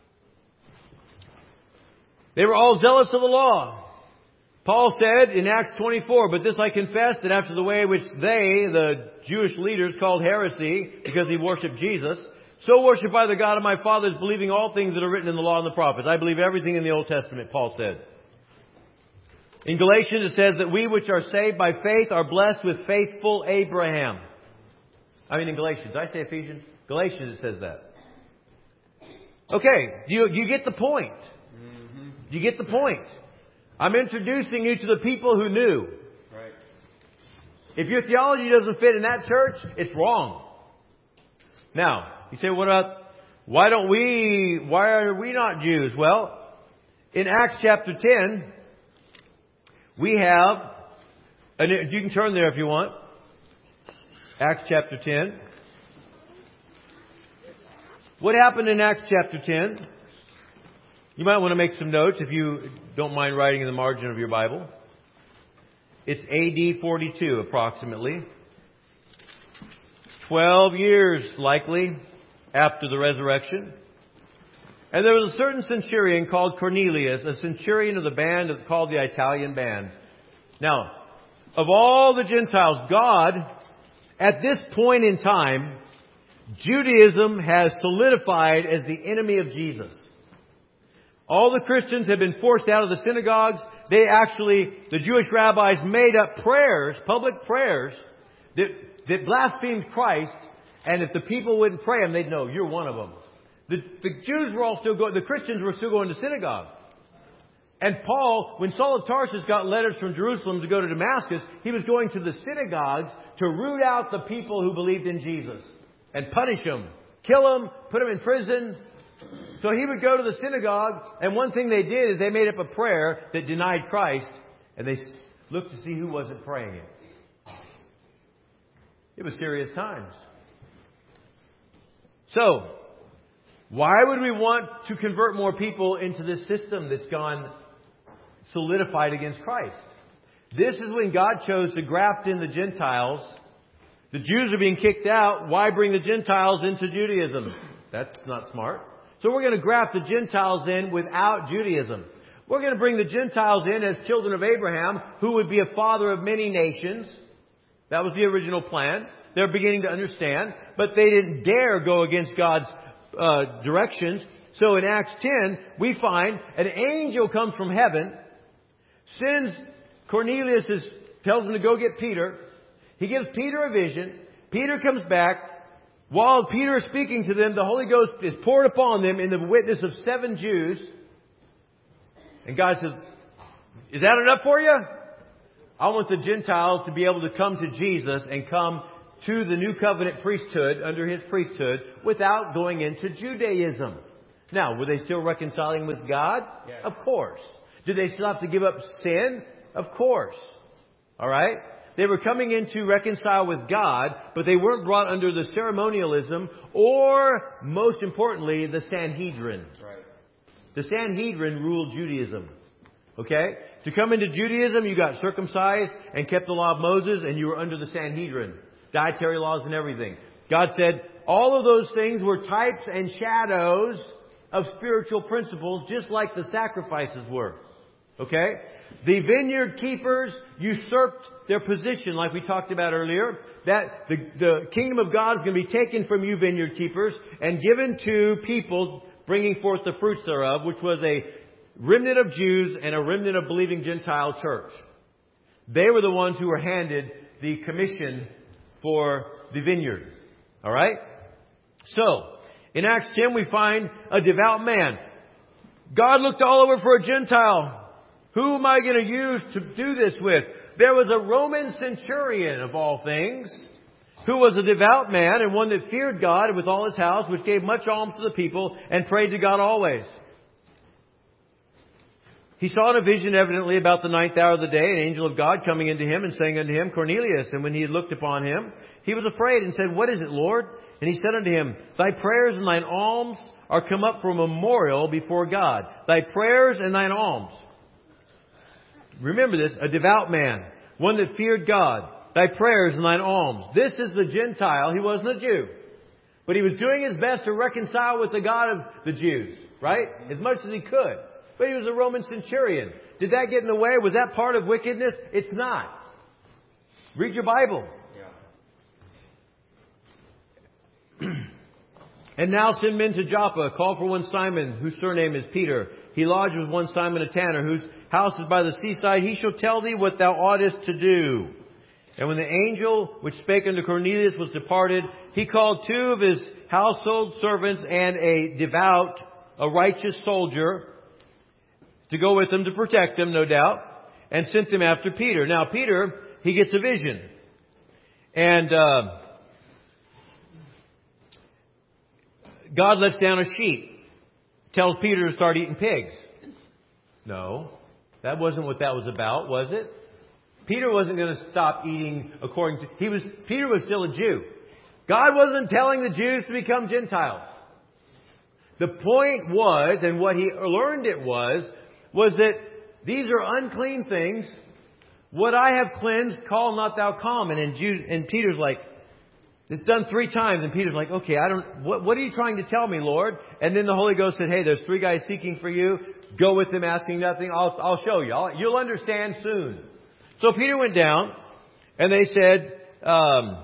They were all zealous of the law. Paul said in Acts twenty-four, but this I confess, that after the way which they, the Jewish leaders, called heresy, because he worshipped Jesus, so worship I the God of my fathers, believing all things that are written in the law and the prophets. I believe everything in the Old Testament, Paul said. In Galatians it says that we which are saved by faith are blessed with faithful Abraham. I mean in Galatians. Did I say Ephesians? Galatians it says that. Okay, do you, do you get the point? Mm-hmm. Do you get the point? I'm introducing you to the people who knew. Right. If your theology doesn't fit in that church, it's wrong. Now, you say, what about, why don't we, why are we not Jews? Well, in Acts chapter ten, we have, and you can turn there if you want, Acts chapter ten. What happened in Acts chapter ten? You might want to make some notes if you don't mind writing in the margin of your Bible. It's A D forty-two approximately. Twelve years likely after the resurrection. And there was a certain centurion called Cornelius, a centurion of the band called the Italian band. Now, of all the Gentiles, God, at this point in time, Judaism has solidified as the enemy of Jesus. All the Christians have been forced out of the synagogues. They actually, the Jewish rabbis made up prayers, public prayers, that, that blasphemed Christ. And if the people wouldn't pray them, they'd know, you're one of them. The, the Jews were all still going, the Christians were still going to synagogue. And Paul, when Saul of Tarsus got letters from Jerusalem to go to Damascus, he was going to the synagogues to root out the people who believed in Jesus and punish them, kill them, put them in prison. So he would go to the synagogue, and one thing they did is they made up a prayer that denied Christ, and they looked to see who wasn't praying it. It was serious times. So, why would we want to convert more people into this system that's gone solidified against Christ? This is when God chose to graft in the Gentiles. The Jews are being kicked out. Why bring the Gentiles into Judaism? That's not smart. So we're going to graft the Gentiles in without Judaism. We're going to bring the Gentiles in as children of Abraham, who would be a father of many nations. That was the original plan. They're beginning to understand, but they didn't dare go against God's uh, directions. So in Acts ten, we find an angel comes from heaven, sends Cornelius, is, tells him to go get Peter. He gives Peter a vision. Peter comes back. While Peter is speaking to them, the Holy Ghost is poured upon them in the witness of seven Jews. And God says, is that enough for you? I want the Gentiles to be able to come to Jesus and come to the new covenant priesthood, under His priesthood, without going into Judaism. Now, were they still reconciling with God? Yes. Of course. Did they still have to give up sin? Of course. All right? They were coming in to reconcile with God, but they weren't brought under the ceremonialism or, most importantly, the Sanhedrin. Right. The Sanhedrin ruled Judaism. Okay? To come into Judaism, you got circumcised and kept the law of Moses, and you were under the Sanhedrin. Dietary laws and everything. God said all of those things were types and shadows of spiritual principles, just like the sacrifices were. Okay? The vineyard keepers usurped their position, like we talked about earlier. That the, the kingdom of God is going to be taken from you, vineyard keepers, and given to people bringing forth the fruits thereof, which was a remnant of Jews and a remnant of believing Gentile church. They were the ones who were handed the commission for the vineyard. All right? So, in Acts ten, we find a devout man. God looked all over for a Gentile. Who am I going to use to do this with? There was a Roman centurion, of all things, who was a devout man and one that feared God with all his house, which gave much alms to the people and prayed to God always. He saw in a vision evidently about the ninth hour of the day an angel of God coming into him and saying unto him, Cornelius. And when he had looked upon him, he was afraid and said, What is it, Lord? And he said unto him, Thy prayers and thine alms are come up for a memorial before God. Thy prayers and thine alms. Remember this, a devout man, one that feared God. Thy prayers and thine alms. This is the Gentile. He wasn't a Jew. But he was doing his best to reconcile with the God of the Jews. Right? As much as he could. But he was a Roman centurion. Did that get in the way? Was that part of wickedness? It's not. Read your Bible. Yeah. And now send men to Joppa. Call for one Simon, whose surname is Peter. He lodged with one Simon a tanner, whose house is by the seaside. He shall tell thee what thou oughtest to do. And when the angel which spake unto Cornelius was departed, he called two of his household servants and a devout, a righteous soldier, to go with them to protect them, no doubt, and sent them after Peter. Now, Peter, he gets a vision. And uh, God lets down a sheep. Tells Peter to start eating pigs. No, that wasn't what that was about, was it? Peter wasn't going to stop eating according to... He was. Peter was still a Jew. God wasn't telling the Jews to become Gentiles. The point was, and what he learned it was, was that these are unclean things. What I have cleansed, call not thou common. And, Jude, and Peter's like, it's done three times. And Peter's like, okay, I don't, what, what are you trying to tell me, Lord? And then the Holy Ghost said, hey, there's three guys seeking for you. Go with them asking nothing. I'll, I'll show you. I'll, you'll understand soon. So Peter went down and they said, um,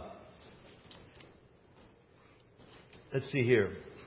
let's see here.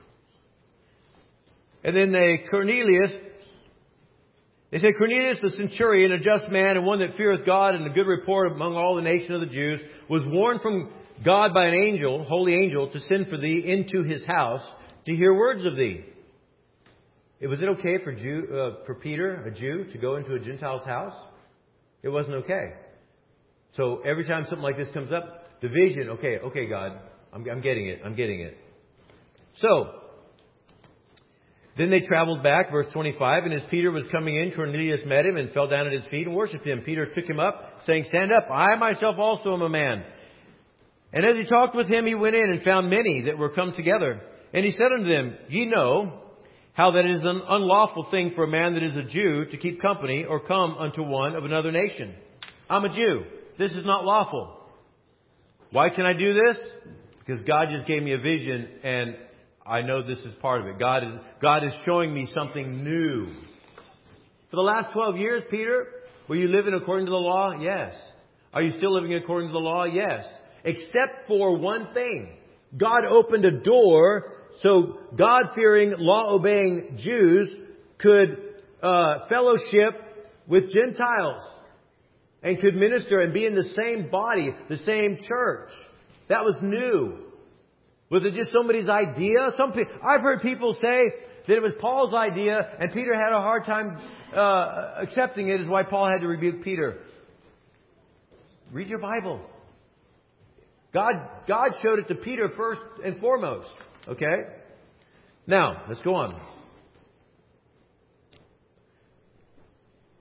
And then they, Cornelius, They said, Cornelius the centurion, a just man and one that feareth God and a good report among all the nation of the Jews, was warned from God by an angel, holy angel, to send for thee into his house to hear words of thee. It was it okay for Jew, uh, for Peter, a Jew, to go into a Gentile's house? It wasn't okay. So every time something like this comes up, the vision, okay, okay, God, I'm, I'm getting it, I'm getting it. So, then they traveled back, verse twenty-five, and as Peter was coming in, Cornelius met him and fell down at his feet and worshipped him. Peter took him up, saying, Stand up, I myself also am a man. And as he talked with him, he went in and found many that were come together. And he said unto them, Ye know how that it is an unlawful thing for a man that is a Jew to keep company or come unto one of another nation. I'm a Jew. This is not lawful. Why can I do this? Because God just gave me a vision and I know this is part of it. God is, God is showing me something new. For the last twelve years, Peter, were you living according to the law? Yes. Are you still living according to the law? Yes. Except for one thing. God opened a door so God-fearing, law-obeying Jews could uh, fellowship with Gentiles and could minister and be in the same body, the same church. That was new. Was it just somebody's idea? Some pe- I've heard people say that it was Paul's idea and Peter had a hard time uh, accepting it, is why Paul had to rebuke Peter. Read your Bible. God, God showed it to Peter first and foremost. Okay? Now, let's go on.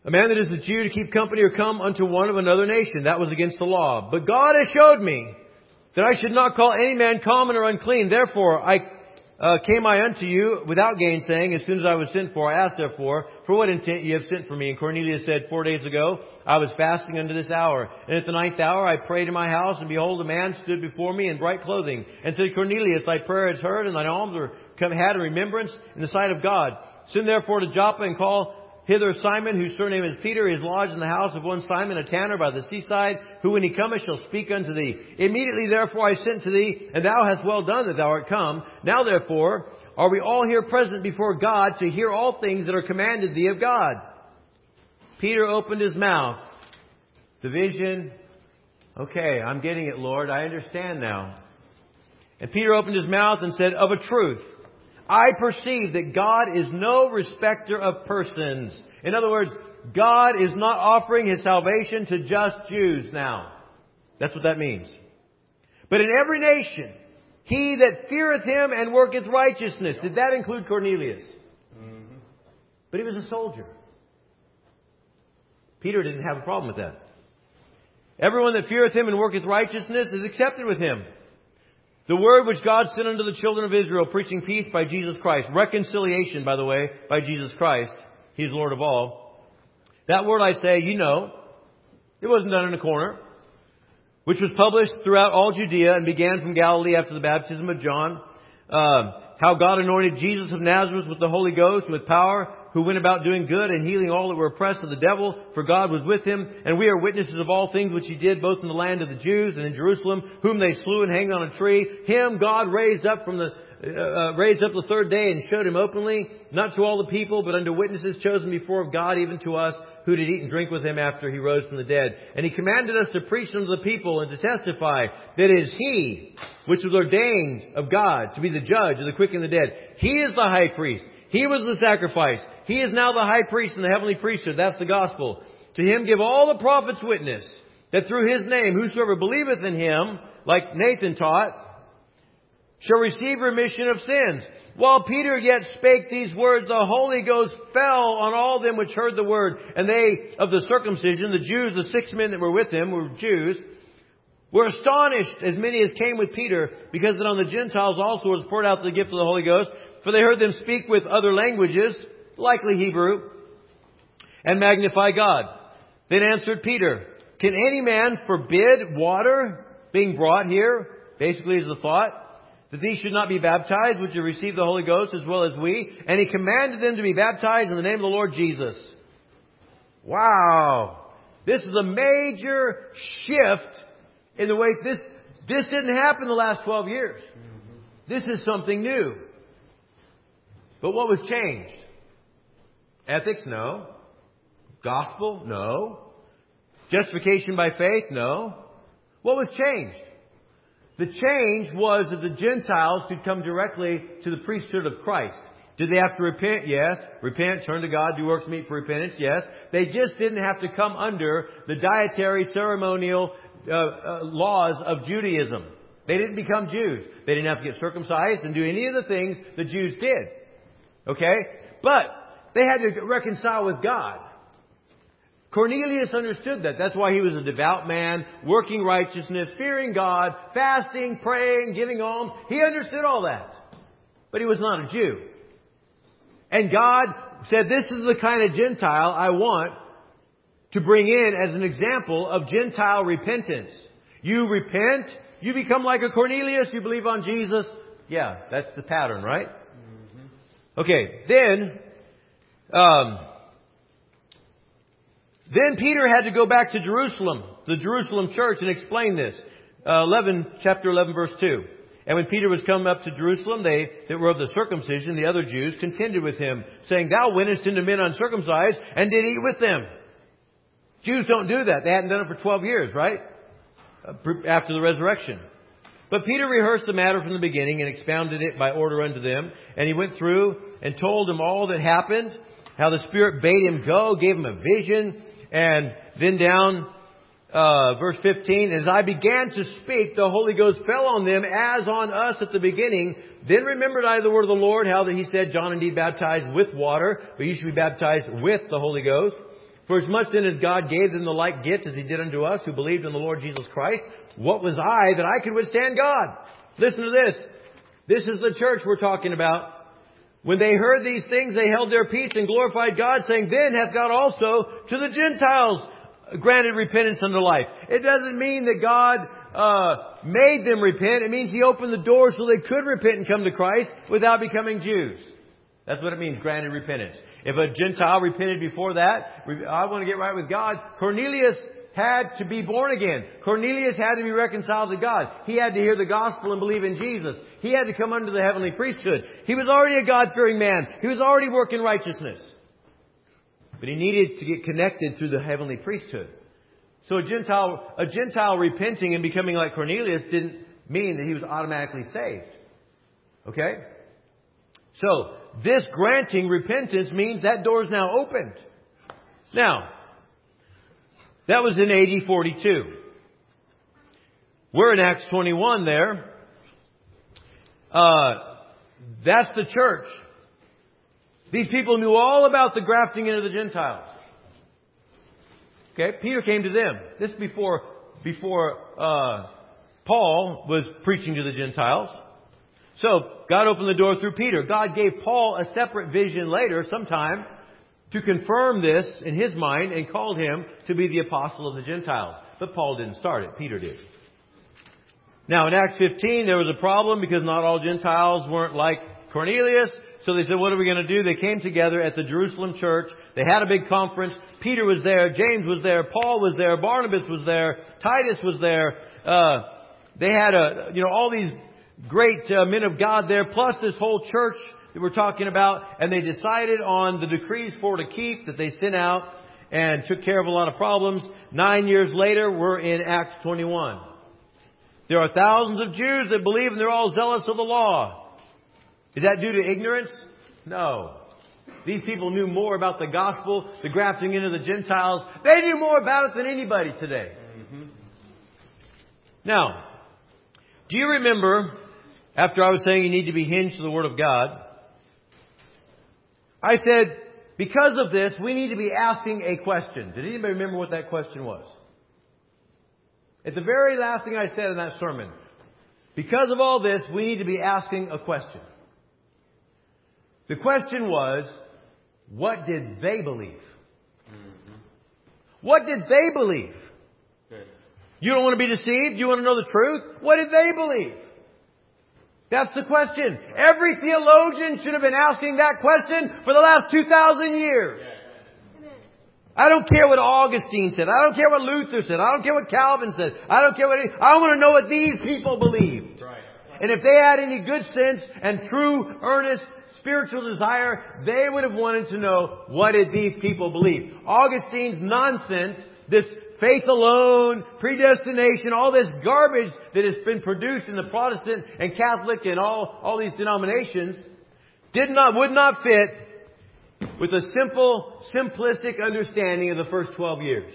a man that is a Jew to keep company or come unto one of another nation. That was against the law. But God has showed me that I should not call any man common or unclean. Therefore, I uh, came I unto you without gainsaying. As soon as I was sent for, I asked therefore, for what intent ye have sent for me? And Cornelius said, four days ago, I was fasting unto this hour. And at the ninth hour, I prayed in my house, and behold, a man stood before me in bright clothing, and said, Cornelius, thy prayer is heard, and thine alms are come had in remembrance in the sight of God. Send therefore to Joppa, and call hither Simon, whose surname is Peter. He is lodged in the house of one Simon, a tanner by the seaside, who when he cometh shall speak unto thee. Immediately therefore I sent to thee, and thou hast well done that thou art come. Now therefore are we all here present before God to hear all things that are commanded thee of God. Peter opened his mouth. The vision. Okay, I'm getting it, Lord. I understand now. And Peter opened his mouth and said, of a truth, I perceive that God is no respecter of persons. In other words, God is not offering His salvation to just Jews now. That's what that means. But in every nation, he that feareth Him and worketh righteousness. Did that include Cornelius? Mm-hmm. But he was a soldier. Peter didn't have a problem with that. Everyone that feareth Him and worketh righteousness is accepted with Him. The word which God sent unto the children of Israel, preaching peace by Jesus Christ. Reconciliation, by the way, by Jesus Christ. He's Lord of all. That word I say, you know. It wasn't done in a corner. Which was published throughout all Judea and began from Galilee after the baptism of John. Uh, how God anointed Jesus of Nazareth with the Holy Ghost and with power, who went about doing good and healing all that were oppressed of the devil, for God was with Him. And we are witnesses of all things which He did, both in the land of the Jews and in Jerusalem, whom they slew and hanged on a tree. Him God raised up from the uh, uh, raised up the third day and showed Him openly, not to all the people, but unto witnesses chosen before of God, even to us, who did eat and drink with Him after He rose from the dead. And He commanded us to preach unto the people and to testify that it is He which was ordained of God to be the judge of the quick and the dead. He is the high priest. He was the sacrifice. He is now the high priest in the heavenly priesthood. That's the gospel. To Him give all the prophets witness that through His name whosoever believeth in Him, like Nathan taught, shall receive remission of sins. While Peter yet spake these words, the Holy Ghost fell on all them which heard the word. And they of the circumcision, the Jews, the six men that were with him, were Jews, were astonished, as many as came with Peter, because that on the Gentiles also was poured out the gift of the Holy Ghost. For they heard them speak with other languages, likely Hebrew, and magnify God. Then answered Peter, can any man forbid water being brought here? Basically is the thought. That these should not be baptized, which have received the Holy Ghost as well as we. And He commanded them to be baptized in the name of the Lord Jesus. Wow. This is a major shift in the way this, this didn't happen the last twelve years. This is something new. But what was changed? Ethics? No. Gospel? No. Justification by faith? No. What was changed? The change was that the Gentiles could come directly to the priesthood of Christ. Did they have to repent? Yes. Repent, turn to God, do works meet for repentance? Yes. They just didn't have to come under the dietary, ceremonial uh, uh, laws of Judaism. They didn't become Jews. They didn't have to get circumcised and do any of the things the Jews did. Okay? But they had to reconcile with God. Cornelius understood that. That's why he was a devout man, working righteousness, fearing God, fasting, praying, giving alms. He understood all that. But he was not a Jew. And God said, this is the kind of Gentile I want to bring in as an example of Gentile repentance. You repent, you become like a Cornelius, you believe on Jesus. Yeah, that's the pattern, right? Mm-hmm. Okay, then... Um, Then Peter had to go back to Jerusalem, the Jerusalem church, and explain this. Uh, eleven, chapter eleven, verse two. And when Peter was come up to Jerusalem, they that were of the circumcision, the other Jews, contended with him, saying, Thou wentest into men uncircumcised, and did eat with them. Jews don't do that. They hadn't done it for twelve years, right? After the resurrection. But Peter rehearsed the matter from the beginning and expounded it by order unto them. And he went through and told them all that happened, how the Spirit bade him go, gave him a vision. And then down, uh, verse fifteen, as I began to speak, the Holy Ghost fell on them as on us at the beginning. Then remembered I the word of the Lord, how that He said, John indeed baptized with water, but you should be baptized with the Holy Ghost. For as much then as God gave them the like gift as He did unto us who believed in the Lord Jesus Christ, what was I that I could withstand God? Listen to this. This is the church we're talking about. When they heard these things, they held their peace and glorified God, saying, Then hath God also to the Gentiles granted repentance unto life. It doesn't mean that God uh, made them repent. It means He opened the door so they could repent and come to Christ without becoming Jews. That's what it means, granted repentance. If a Gentile repented before that, I want to get right with God. Cornelius had to be born again. Cornelius had to be reconciled to God. He had to hear the gospel and believe in Jesus. He had to come under the heavenly priesthood. He was already a God-fearing man. He was already working righteousness. But he needed to get connected through the heavenly priesthood. So a Gentile, a Gentile repenting and becoming like Cornelius didn't mean that he was automatically saved. Okay? So, this granting repentance means that door is now opened. Now, that was in A D forty-two. We're in Acts twenty-one there. Uh, that's the church. These people knew all about the grafting into the Gentiles. Okay, Peter came to them. This is before, before uh, Paul was preaching to the Gentiles. So, God opened the door through Peter. God gave Paul a separate vision later, sometime, to confirm this in his mind and called him to be the apostle of the Gentiles. But Paul didn't start it. Peter did. Now, in Acts fifteen, there was a problem because not all Gentiles weren't like Cornelius. So they said, what are we going to do? They came together at the Jerusalem church. They had a big conference. Peter was there. James was there. Paul was there. Barnabas was there. Titus was there. Uh, they had a, you know, all these great uh, men of God there, plus this whole church that we're talking about. And they decided on the decrees for to keep that they sent out and took care of a lot of problems. Nine years later, we're in Acts twenty-one. There are thousands of Jews that believe and they're all zealous of the law. Is that due to ignorance? No. These people knew more about the gospel, the grafting into the Gentiles. They knew more about it than anybody today. Mm-hmm. Now, do you remember, after I was saying you need to be hinged to the Word of God, I said, because of this, we need to be asking a question. Did anybody remember what that question was? At the very last thing I said in that sermon, because of all this, we need to be asking a question. The question was, what did they believe? Mm-hmm. What did they believe? Good. You don't want to be deceived? You want to know the truth? What did they believe? That's the question. Every theologian should have been asking that question for the last two thousand years. Yeah. I don't care what Augustine said. I don't care what Luther said. I don't care what Calvin said. I don't care what... Any, I want to know what these people believed. Right. And if they had any good sense and true, earnest, spiritual desire, they would have wanted to know, what did these people believe? Augustine's nonsense, this faith alone, predestination, all this garbage that has been produced in the Protestant and Catholic and all, all these denominations, did not, would not fit with a simple, simplistic understanding of the first twelve years.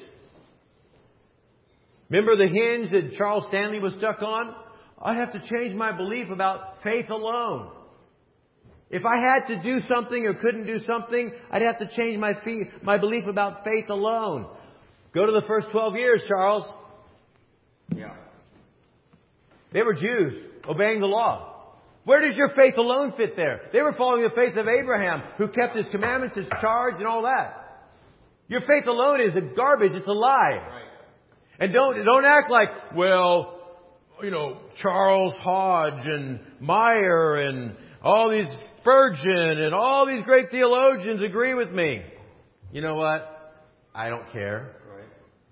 Remember the hinge that Charles Stanley was stuck on? I'd have to change my belief about faith alone. If I had to do something or couldn't do something, I'd have to change my fee, my belief about faith alone. Go to the first twelve years, Charles. Yeah. They were Jews, obeying the law. Where does your faith alone fit there? They were following the faith of Abraham, who kept His commandments, His charge, and all that. Your faith alone is a garbage. It's a lie. Right. And don't, don't act like, well, you know, Charles Hodge and Meyer and all these Spurgeon and all these great theologians agree with me. You know what? I don't care. Right.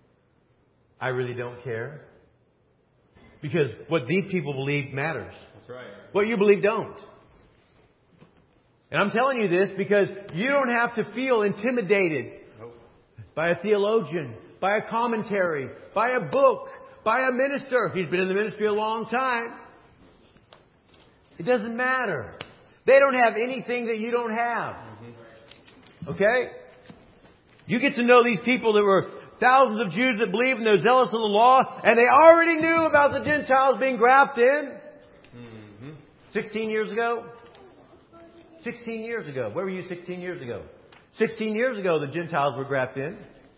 I really don't care. Because what these people believe matters. That's right. What you believe don't. And I'm telling you this because you don't have to feel intimidated nope. by a theologian, by a commentary, by a book, by a minister. He's been in the ministry a long time. It doesn't matter. They don't have anything that you don't have. Okay? You get to know these people that were thousands of Jews that believe and they're zealous of the law, and they already knew about the Gentiles being grafted in. Mm-hmm. Sixteen years ago? Sixteen years ago. Where were you sixteen years ago? Sixteen years ago the Gentiles were grafted in.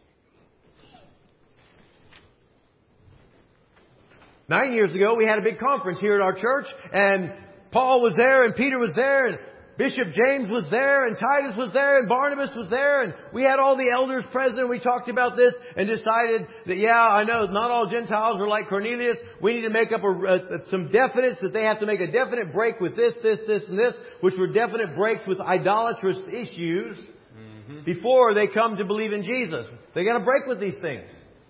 Nine years ago, we had a big conference here at our church, and Paul was there, and Peter was there, and Bishop James was there, and Titus was there, and Barnabas was there, and we had all the elders present. We talked about this and decided that, yeah, I know not all Gentiles are like Cornelius. We need to make up a, a, some definites, that they have to make a definite break with this, this, this, and this, which were definite breaks with idolatrous issues mm-hmm. before they come to believe in Jesus. They got to break with these things.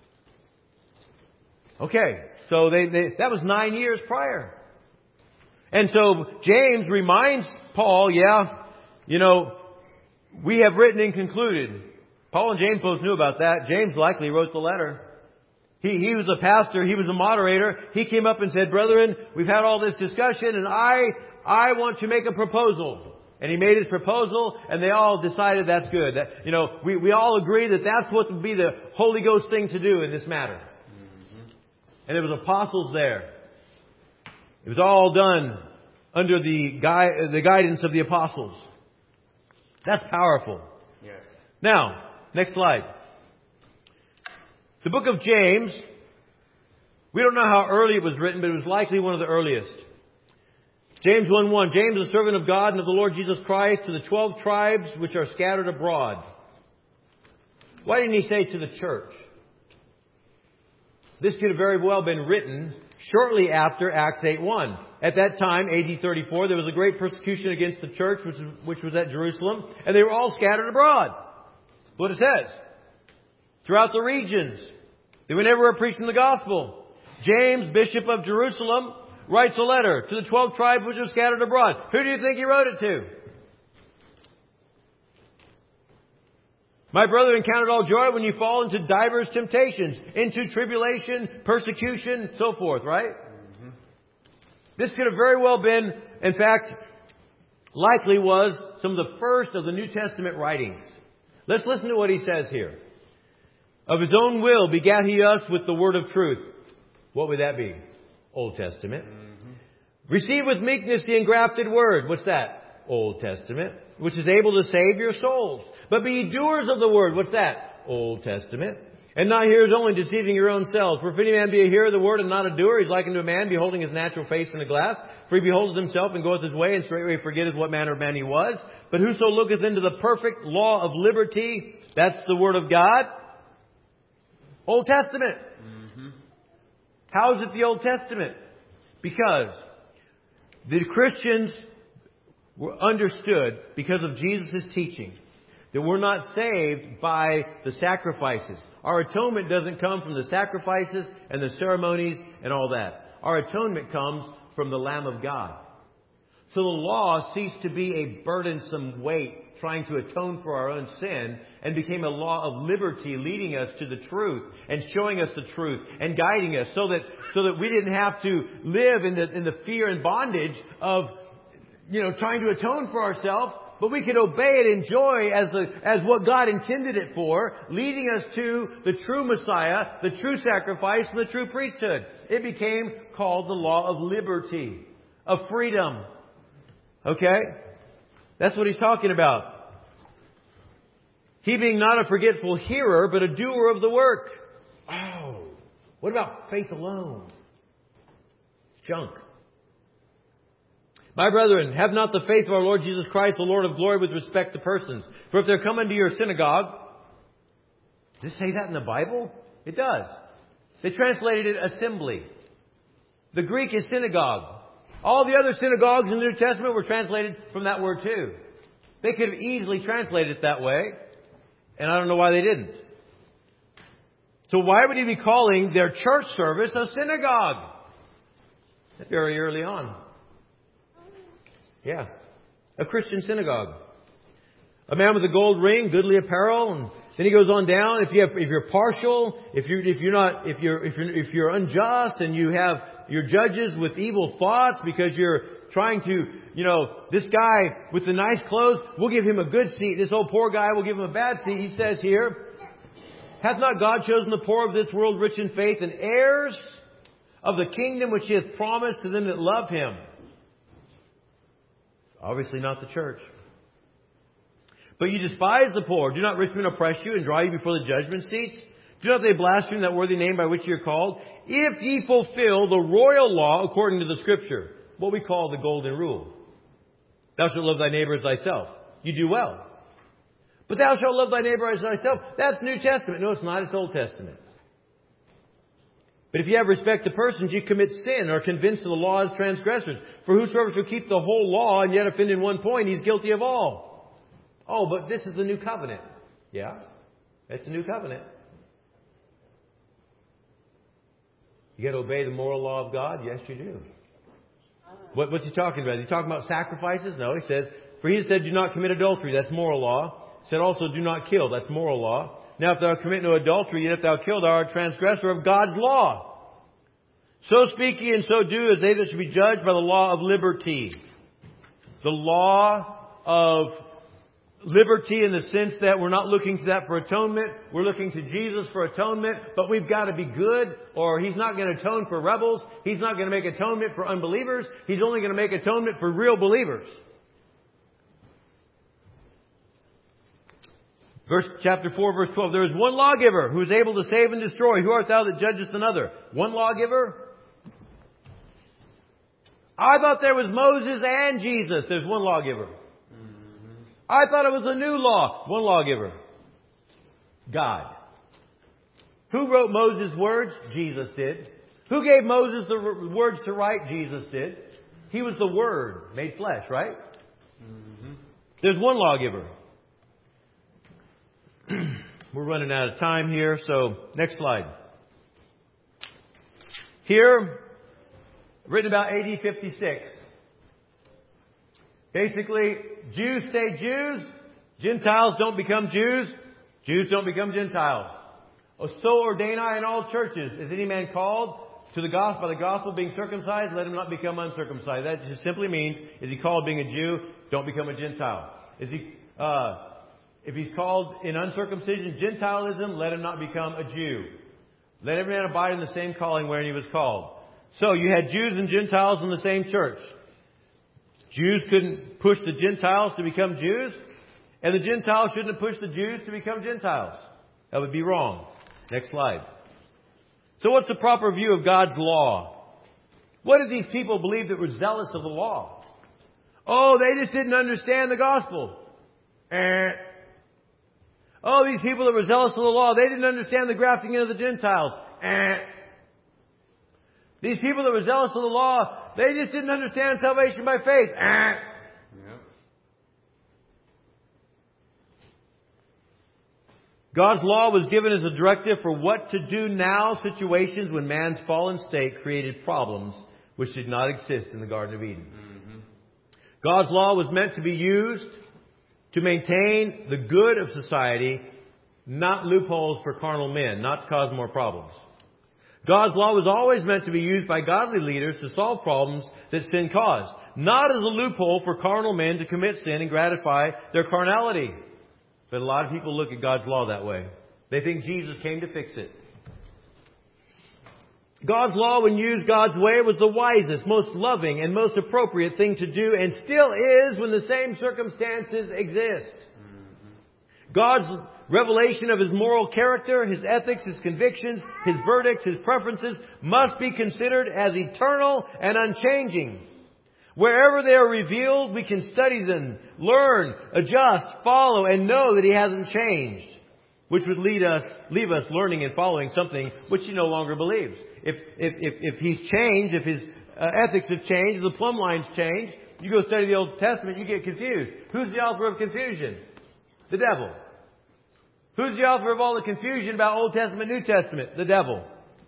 Okay, so they, they that was nine years prior. And so James reminds Paul, yeah, you know, we have written and concluded. Paul and James both knew about that. James likely wrote the letter. He, he was a pastor. He was a moderator. He came up and said, brethren, we've had all this discussion, and I, I want to make a proposal. And he made his proposal, and they all decided that's good. That, you know, we, we all agree that that's what would be the Holy Ghost thing to do in this matter. Mm-hmm. And there was apostles there. It was all done under the gui- the guidance of the apostles. That's powerful. Yes. Now, next slide. The book of James, we don't know how early it was written, but it was likely one of the earliest. James one one, James, a servant of God and of the Lord Jesus Christ, to the twelve tribes which are scattered abroad. Why didn't he say to the church? This could have very well been written shortly after Acts eight one. At that time, A D thirty-four, there was a great persecution against the church, which was, which was at Jerusalem, and they were all scattered abroad. That's what it says. Throughout the regions. They were never preaching the gospel. James, Bishop of Jerusalem, writes a letter to the twelve tribes which are scattered abroad. Who do you think he wrote it to? My brethren, count it all joy when you fall into divers temptations, into tribulation, persecution, so forth, right? Mm-hmm. This could have very well been, in fact, likely was some of the first of the New Testament writings. Let's listen to what he says here. Of his own will begat he us with the word of truth. What would that be? Old Testament. Mm-hmm. Receive with meekness the engrafted word. What's that? Old Testament. Which is able to save your souls. But be ye doers of the word. What's that? Old Testament. And not hearers only, deceiving your own selves. For if any man be a hearer of the word and not a doer, he's like unto a man beholding his natural face in a glass. For he beholdeth himself and goeth his way, and straightway forgetteth what manner of man he was. But whoso looketh into the perfect law of liberty, that's the word of God. Old Testament. Mm-hmm. How is it the Old Testament? Because the Christians were understood, because of Jesus' teaching, that we're not saved by the sacrifices. Our atonement doesn't come from the sacrifices and the ceremonies and all that. Our atonement comes from the Lamb of God. So the law ceased to be a burdensome weight trying to atone for our own sin, and became a law of liberty, leading us to the truth and showing us the truth and guiding us, so that so that we didn't have to live in the in the fear and bondage of, you know, trying to atone for ourselves, but we could obey it, enjoy as the as what God intended it for, leading us to the true Messiah, the true sacrifice, and the true priesthood. It became called the law of liberty, of freedom. Okay? That's what he's talking about. He being not a forgetful hearer, but a doer of the work. Oh, what about faith alone? It's junk. My brethren, have not the faith of our Lord Jesus Christ, the Lord of glory, with respect to persons. For if they're coming to your synagogue, does it say that in the Bible? It does. They translated it assembly. The Greek is synagogue. All the other synagogues in the New Testament were translated from that word too. They could have easily translated it that way, and I don't know why they didn't. So why would he be calling their church service a synagogue? Very early on. Yeah. A Christian synagogue. A man with a gold ring, goodly apparel, and then he goes on down. If you have, if you're partial, if you if you're not if you're if you're if you're unjust, and you have your judges with evil thoughts because you're trying to, you know, this guy with the nice clothes, we'll give him a good seat. This old poor guy, we'll give him a bad seat. He says here, hath not God chosen the poor of this world rich in faith and heirs of the kingdom which he hath promised to them that love him? Obviously not the church. But you despise the poor. Do not rich men oppress you and draw you before the judgment seats? Do not they blaspheme that worthy name by which ye are called? If ye fulfill the royal law according to the Scripture, what we call the golden rule. Thou shalt love thy neighbor as thyself. You do well. But thou shalt love thy neighbor as thyself. That's New Testament. No, it's not. It's Old Testament. But if you have respect to persons, you commit sin, or are convinced of the law as transgressors. For whosoever shall keep the whole law and yet offend in one point, he's guilty of all. Oh, but this is the new covenant. Yeah, it's a new covenant. You got to obey the moral law of God? Yes, you do. What, what's he talking about? Is he talking about sacrifices? No, he says, for he said, do not commit adultery. That's moral law. He said also, do not kill. That's moral law. Now, if thou commit no adultery, yet if thou kill, thou art a transgressor of God's law. So speak ye and so do as they that should be judged by the law of liberty. The law of liberty in the sense that we're not looking to that for atonement. We're looking to Jesus for atonement. But we've got to be good, or He's not going to atone for rebels. He's not going to make atonement for unbelievers. He's only going to make atonement for real believers. Verse, chapter four, verse twelve. There is one lawgiver who is able to save and destroy. Who art thou that judgest another? One lawgiver? I thought there was Moses and Jesus. There's one lawgiver. Mm-hmm. I thought it was a new law. One lawgiver. God. Who wrote Moses' words? Jesus did. Who gave Moses the words to write? Jesus did. He was the Word made flesh, right? Mm-hmm. There's one lawgiver. We're running out of time here, so next slide. Here, written about A D fifty-six. Basically, Jews stay Jews. Gentiles don't become Jews. Jews don't become Gentiles. Oh, so ordain I in all churches. Is any man called to the gospel by the gospel being circumcised? Let him not become uncircumcised. That just simply means, is he called being a Jew? Don't become a Gentile. Is he... Uh, If he's called in uncircumcision, Gentilism, let him not become a Jew. Let every man abide in the same calling wherein he was called. So you had Jews and Gentiles in the same church. Jews couldn't push the Gentiles to become Jews, and the Gentiles shouldn't have pushed the Jews to become Gentiles. That would be wrong. Next slide. So what's the proper view of God's law? What did these people believe that were zealous of the law? Oh, they just didn't understand the gospel. Eh. Oh, these people that were zealous of the law, they didn't understand the grafting in of the Gentiles. Eh. These people that were zealous of the law, they just didn't understand salvation by faith. Eh. Yep. God's law was given as a directive for what to do now, situations when man's fallen state created problems which did not exist in the Garden of Eden. Mm-hmm. God's law was meant to be used to maintain the good of society, not loopholes for carnal men, not to cause more problems. God's law was always meant to be used by godly leaders to solve problems that sin caused, not as a loophole for carnal men to commit sin and gratify their carnality. But a lot of people look at God's law that way. They think Jesus came to fix it. God's law, when used God's way, was the wisest, most loving, and most appropriate thing to do, and still is when the same circumstances exist. Mm-hmm. God's revelation of His moral character, His ethics, His convictions, His verdicts, His preferences must be considered as eternal and unchanging. Wherever they are revealed, we can study them, learn, adjust, follow, and know that He hasn't changed, which would lead us, leave us learning and following something which He no longer believes. If, if, if, if He's changed, if His uh, ethics have changed, the plumb lines change, you go study the Old Testament, you get confused. Who's the author of confusion? The devil. Who's the author of all the confusion about Old Testament, New Testament? The devil.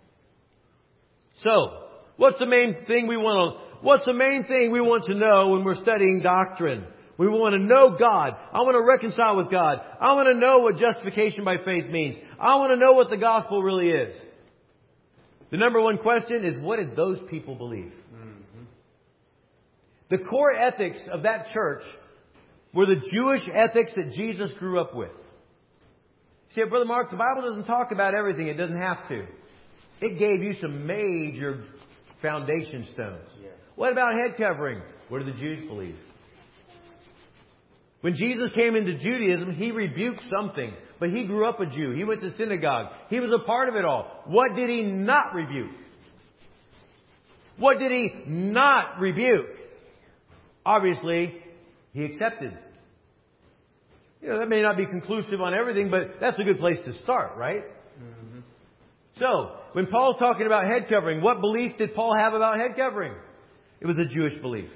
So, what's the main thing we want to, what's the main thing we want to know when we're studying doctrine? We want to know God. I want to reconcile with God. I want to know what justification by faith means. I want to know what the gospel really is. The number one question is, what did those people believe? Mm-hmm. The core ethics of that church were the Jewish ethics that Jesus grew up with. See, Brother Mark, the Bible doesn't talk about everything. It doesn't have to. It gave you some major foundation stones. Yeah. What about head covering? What do the Jews believe? When Jesus came into Judaism, He rebuked some things. But He grew up a Jew. He went to synagogue. He was a part of it all. What did He not rebuke? What did He not rebuke? Obviously, He accepted. You know, that may not be conclusive on everything, but that's a good place to start, right? Mm-hmm. So, when Paul's talking about head covering, what belief did Paul have about head covering? It was a Jewish belief.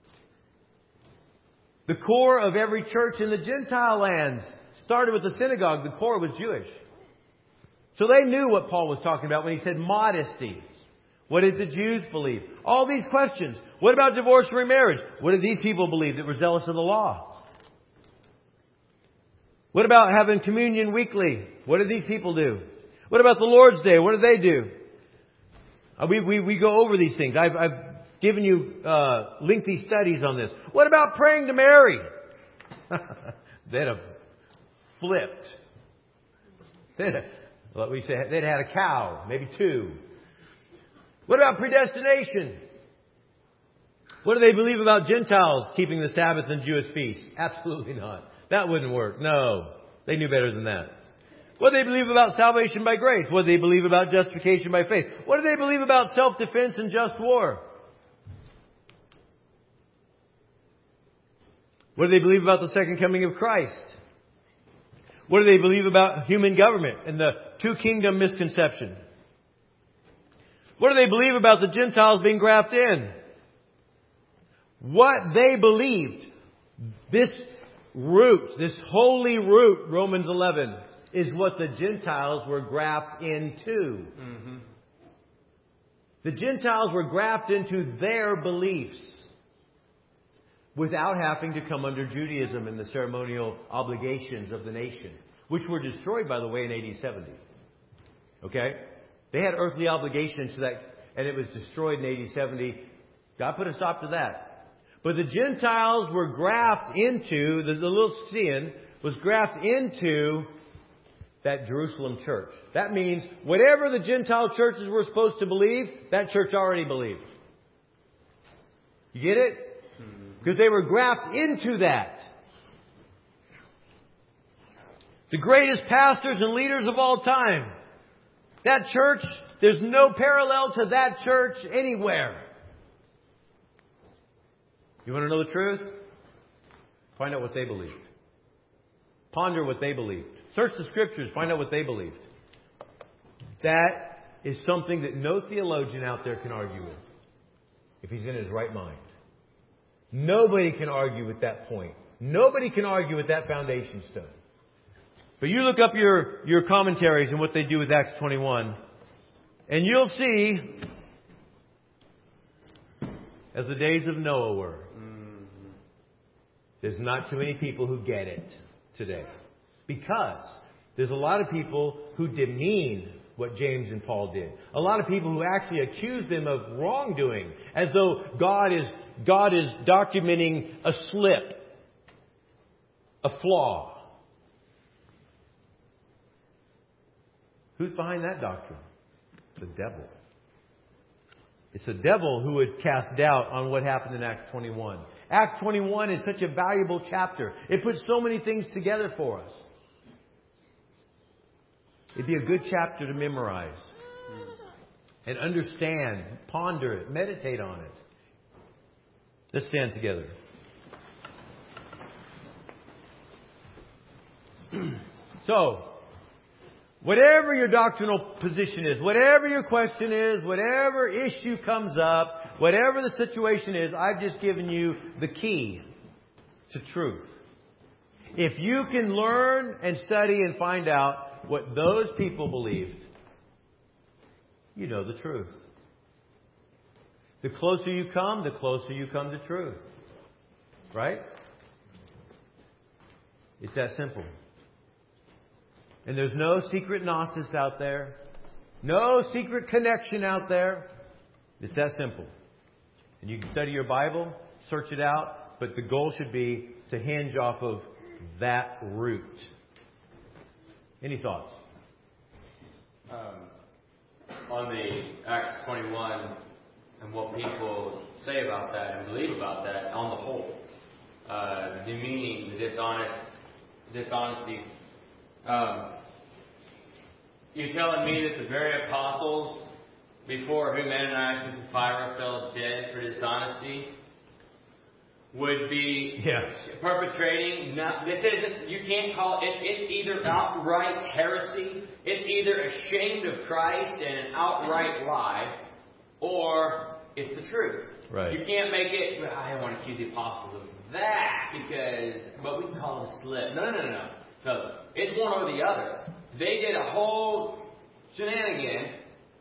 The core of every church in the Gentile lands started with the synagogue. The core was Jewish. So they knew what Paul was talking about when he said modesty. What did the Jews believe? All these questions. What about divorce and remarriage? What did these people believe that were zealous of the law? What about having communion weekly? What did these people do? What about the Lord's Day? What did they do? Uh, we, we, we go over these things. I've, I've given you uh, lengthy studies on this. What about praying to Mary? They'd have flipped. They'd have, what we say, they'd had a cow, maybe two. What about predestination? What do they believe about Gentiles keeping the Sabbath and Jewish feasts? Absolutely not. That wouldn't work. No. They knew better than that. What do they believe about salvation by grace? What do they believe about justification by faith? What do they believe about self-defense and just war? What do they believe about the second coming of Christ? What do they believe about human government and the two-kingdom misconception? What do they believe about the Gentiles being grafted in? What they believed, this root, this holy root, Romans eleven, is what the Gentiles were grafted into. Mm-hmm. The Gentiles were grafted into their beliefs without having to come under Judaism and the ceremonial obligations of the nation, which were destroyed, by the way, in A D seventy. Okay? They had earthly obligations to that, and it was destroyed in A D seventy. God put a stop to that. But the Gentiles were grafted into, the, the little sin was grafted into that Jerusalem church. That means whatever the Gentile churches were supposed to believe, that church already believed. You get it? Because they were grafted into that. The greatest pastors and leaders of all time. That church, there's no parallel to that church anywhere. You want to know the truth? Find out what they believed. Ponder what they believed. Search the Scriptures. Find out what they believed. That is something that no theologian out there can argue with, if he's in his right mind. Nobody can argue with that point. Nobody can argue with that foundation stone. But you look up your, your commentaries and what they do with Acts twenty-one, and you'll see, as the days of Noah were, there's not too many people who get it today. Because there's a lot of people who demean what James and Paul did. A lot of people who actually accuse them of wrongdoing, as though God is God is documenting a slip, a flaw. Who's behind that doctrine? The devil. It's the devil who would cast doubt on what happened in Acts twenty-one. Acts twenty-one is such a valuable chapter. It puts so many things together for us. It'd be a good chapter to memorize and understand, ponder it, meditate on it. Let's stand together. So, whatever your doctrinal position is, whatever your question is, whatever issue comes up, whatever the situation is, I've just given you the key to truth. If you can learn and study and find out what those people believed, you know the truth. The closer you come, the closer you come to truth. Right? It's that simple. And there's no secret gnosis out there. No secret connection out there. It's that simple. And you can study your Bible, search it out, but the goal should be to hinge off of that root. Any thoughts? Um, on the Acts twenty-one and what people say about that and believe about that on the whole. uh, demeaning the dishonest, dishonesty. Um, you're telling me that the very apostles before whom Ananias and Sapphira fell dead for dishonesty would be Yes. perpetrating. Not, this isn't. You can't call it. It's either outright heresy. It's either ashamed of Christ and an outright lie, or it's the truth. Right. You can't make it. Well, I don't want to accuse the apostles of that because, but we can call them slip. No, no, no, no. So it's one or the other. They did a whole shenanigan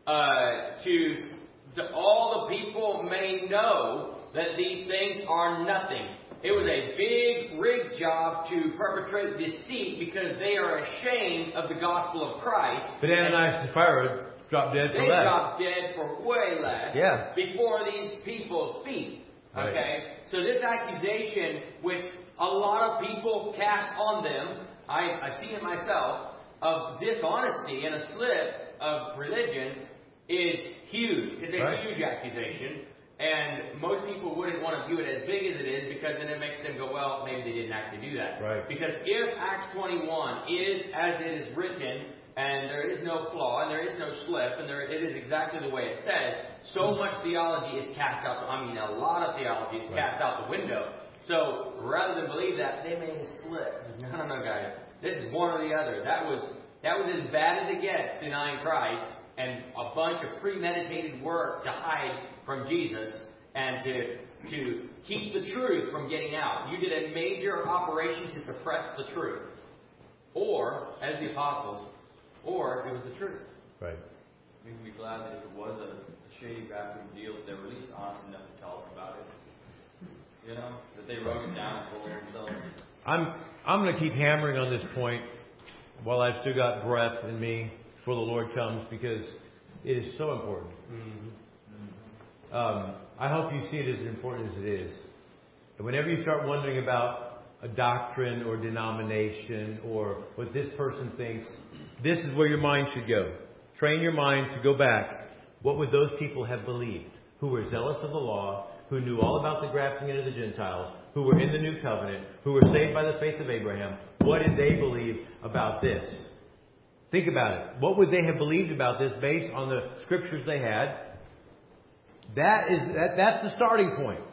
uh, to to all the people may know that these things are nothing. It was a big rig job to perpetrate deceit because they are ashamed of the gospel of Christ. But Ananias and Sapphira dropped dead for They less. dropped dead for way less Yeah. before these people's feet. Okay? Right. So this accusation, which a lot of people cast on them, I, I've seen it myself, of dishonesty and a slip of religion is huge. It's a Right. huge accusation. And most people wouldn't want to view it as big as it is because then it makes them go, well, maybe they didn't actually do that. Right. Because if Acts twenty-one is as it is written, and there is no flaw, and there is no slip, and there, it is exactly the way it says, so much theology is cast out. I mean, a lot of theology is Right. cast out the window. So rather than believe that, they made a slip. No, no, no, guys. This is one or the other. That was that was as bad as it gets, denying Christ, and a bunch of premeditated work to hide from Jesus and to to keep the truth from getting out. You did a major operation to suppress the truth. Or, as the apostles, or it was the truth. Right. We can be glad that if it was a shady backroom deal, that they were at least honest enough to tell us about it. You know, that they wrote it down and told themselves. I'm I'm going to keep hammering on this point while I've still got breath in me before the Lord comes, because it is so important. Mm-hmm. Um, I hope you see it as important as it is. And whenever you start wondering about a doctrine or denomination or what this person thinks, this is where your mind should go. Train your mind to go back. What would those people have believed? Who were zealous of the law, who knew all about the grafting into the Gentiles, who were in the new covenant, who were saved by the faith of Abraham. What did they believe about this? Think about it. What would they have believed about this based on the scriptures they had? That is that, that's the starting point.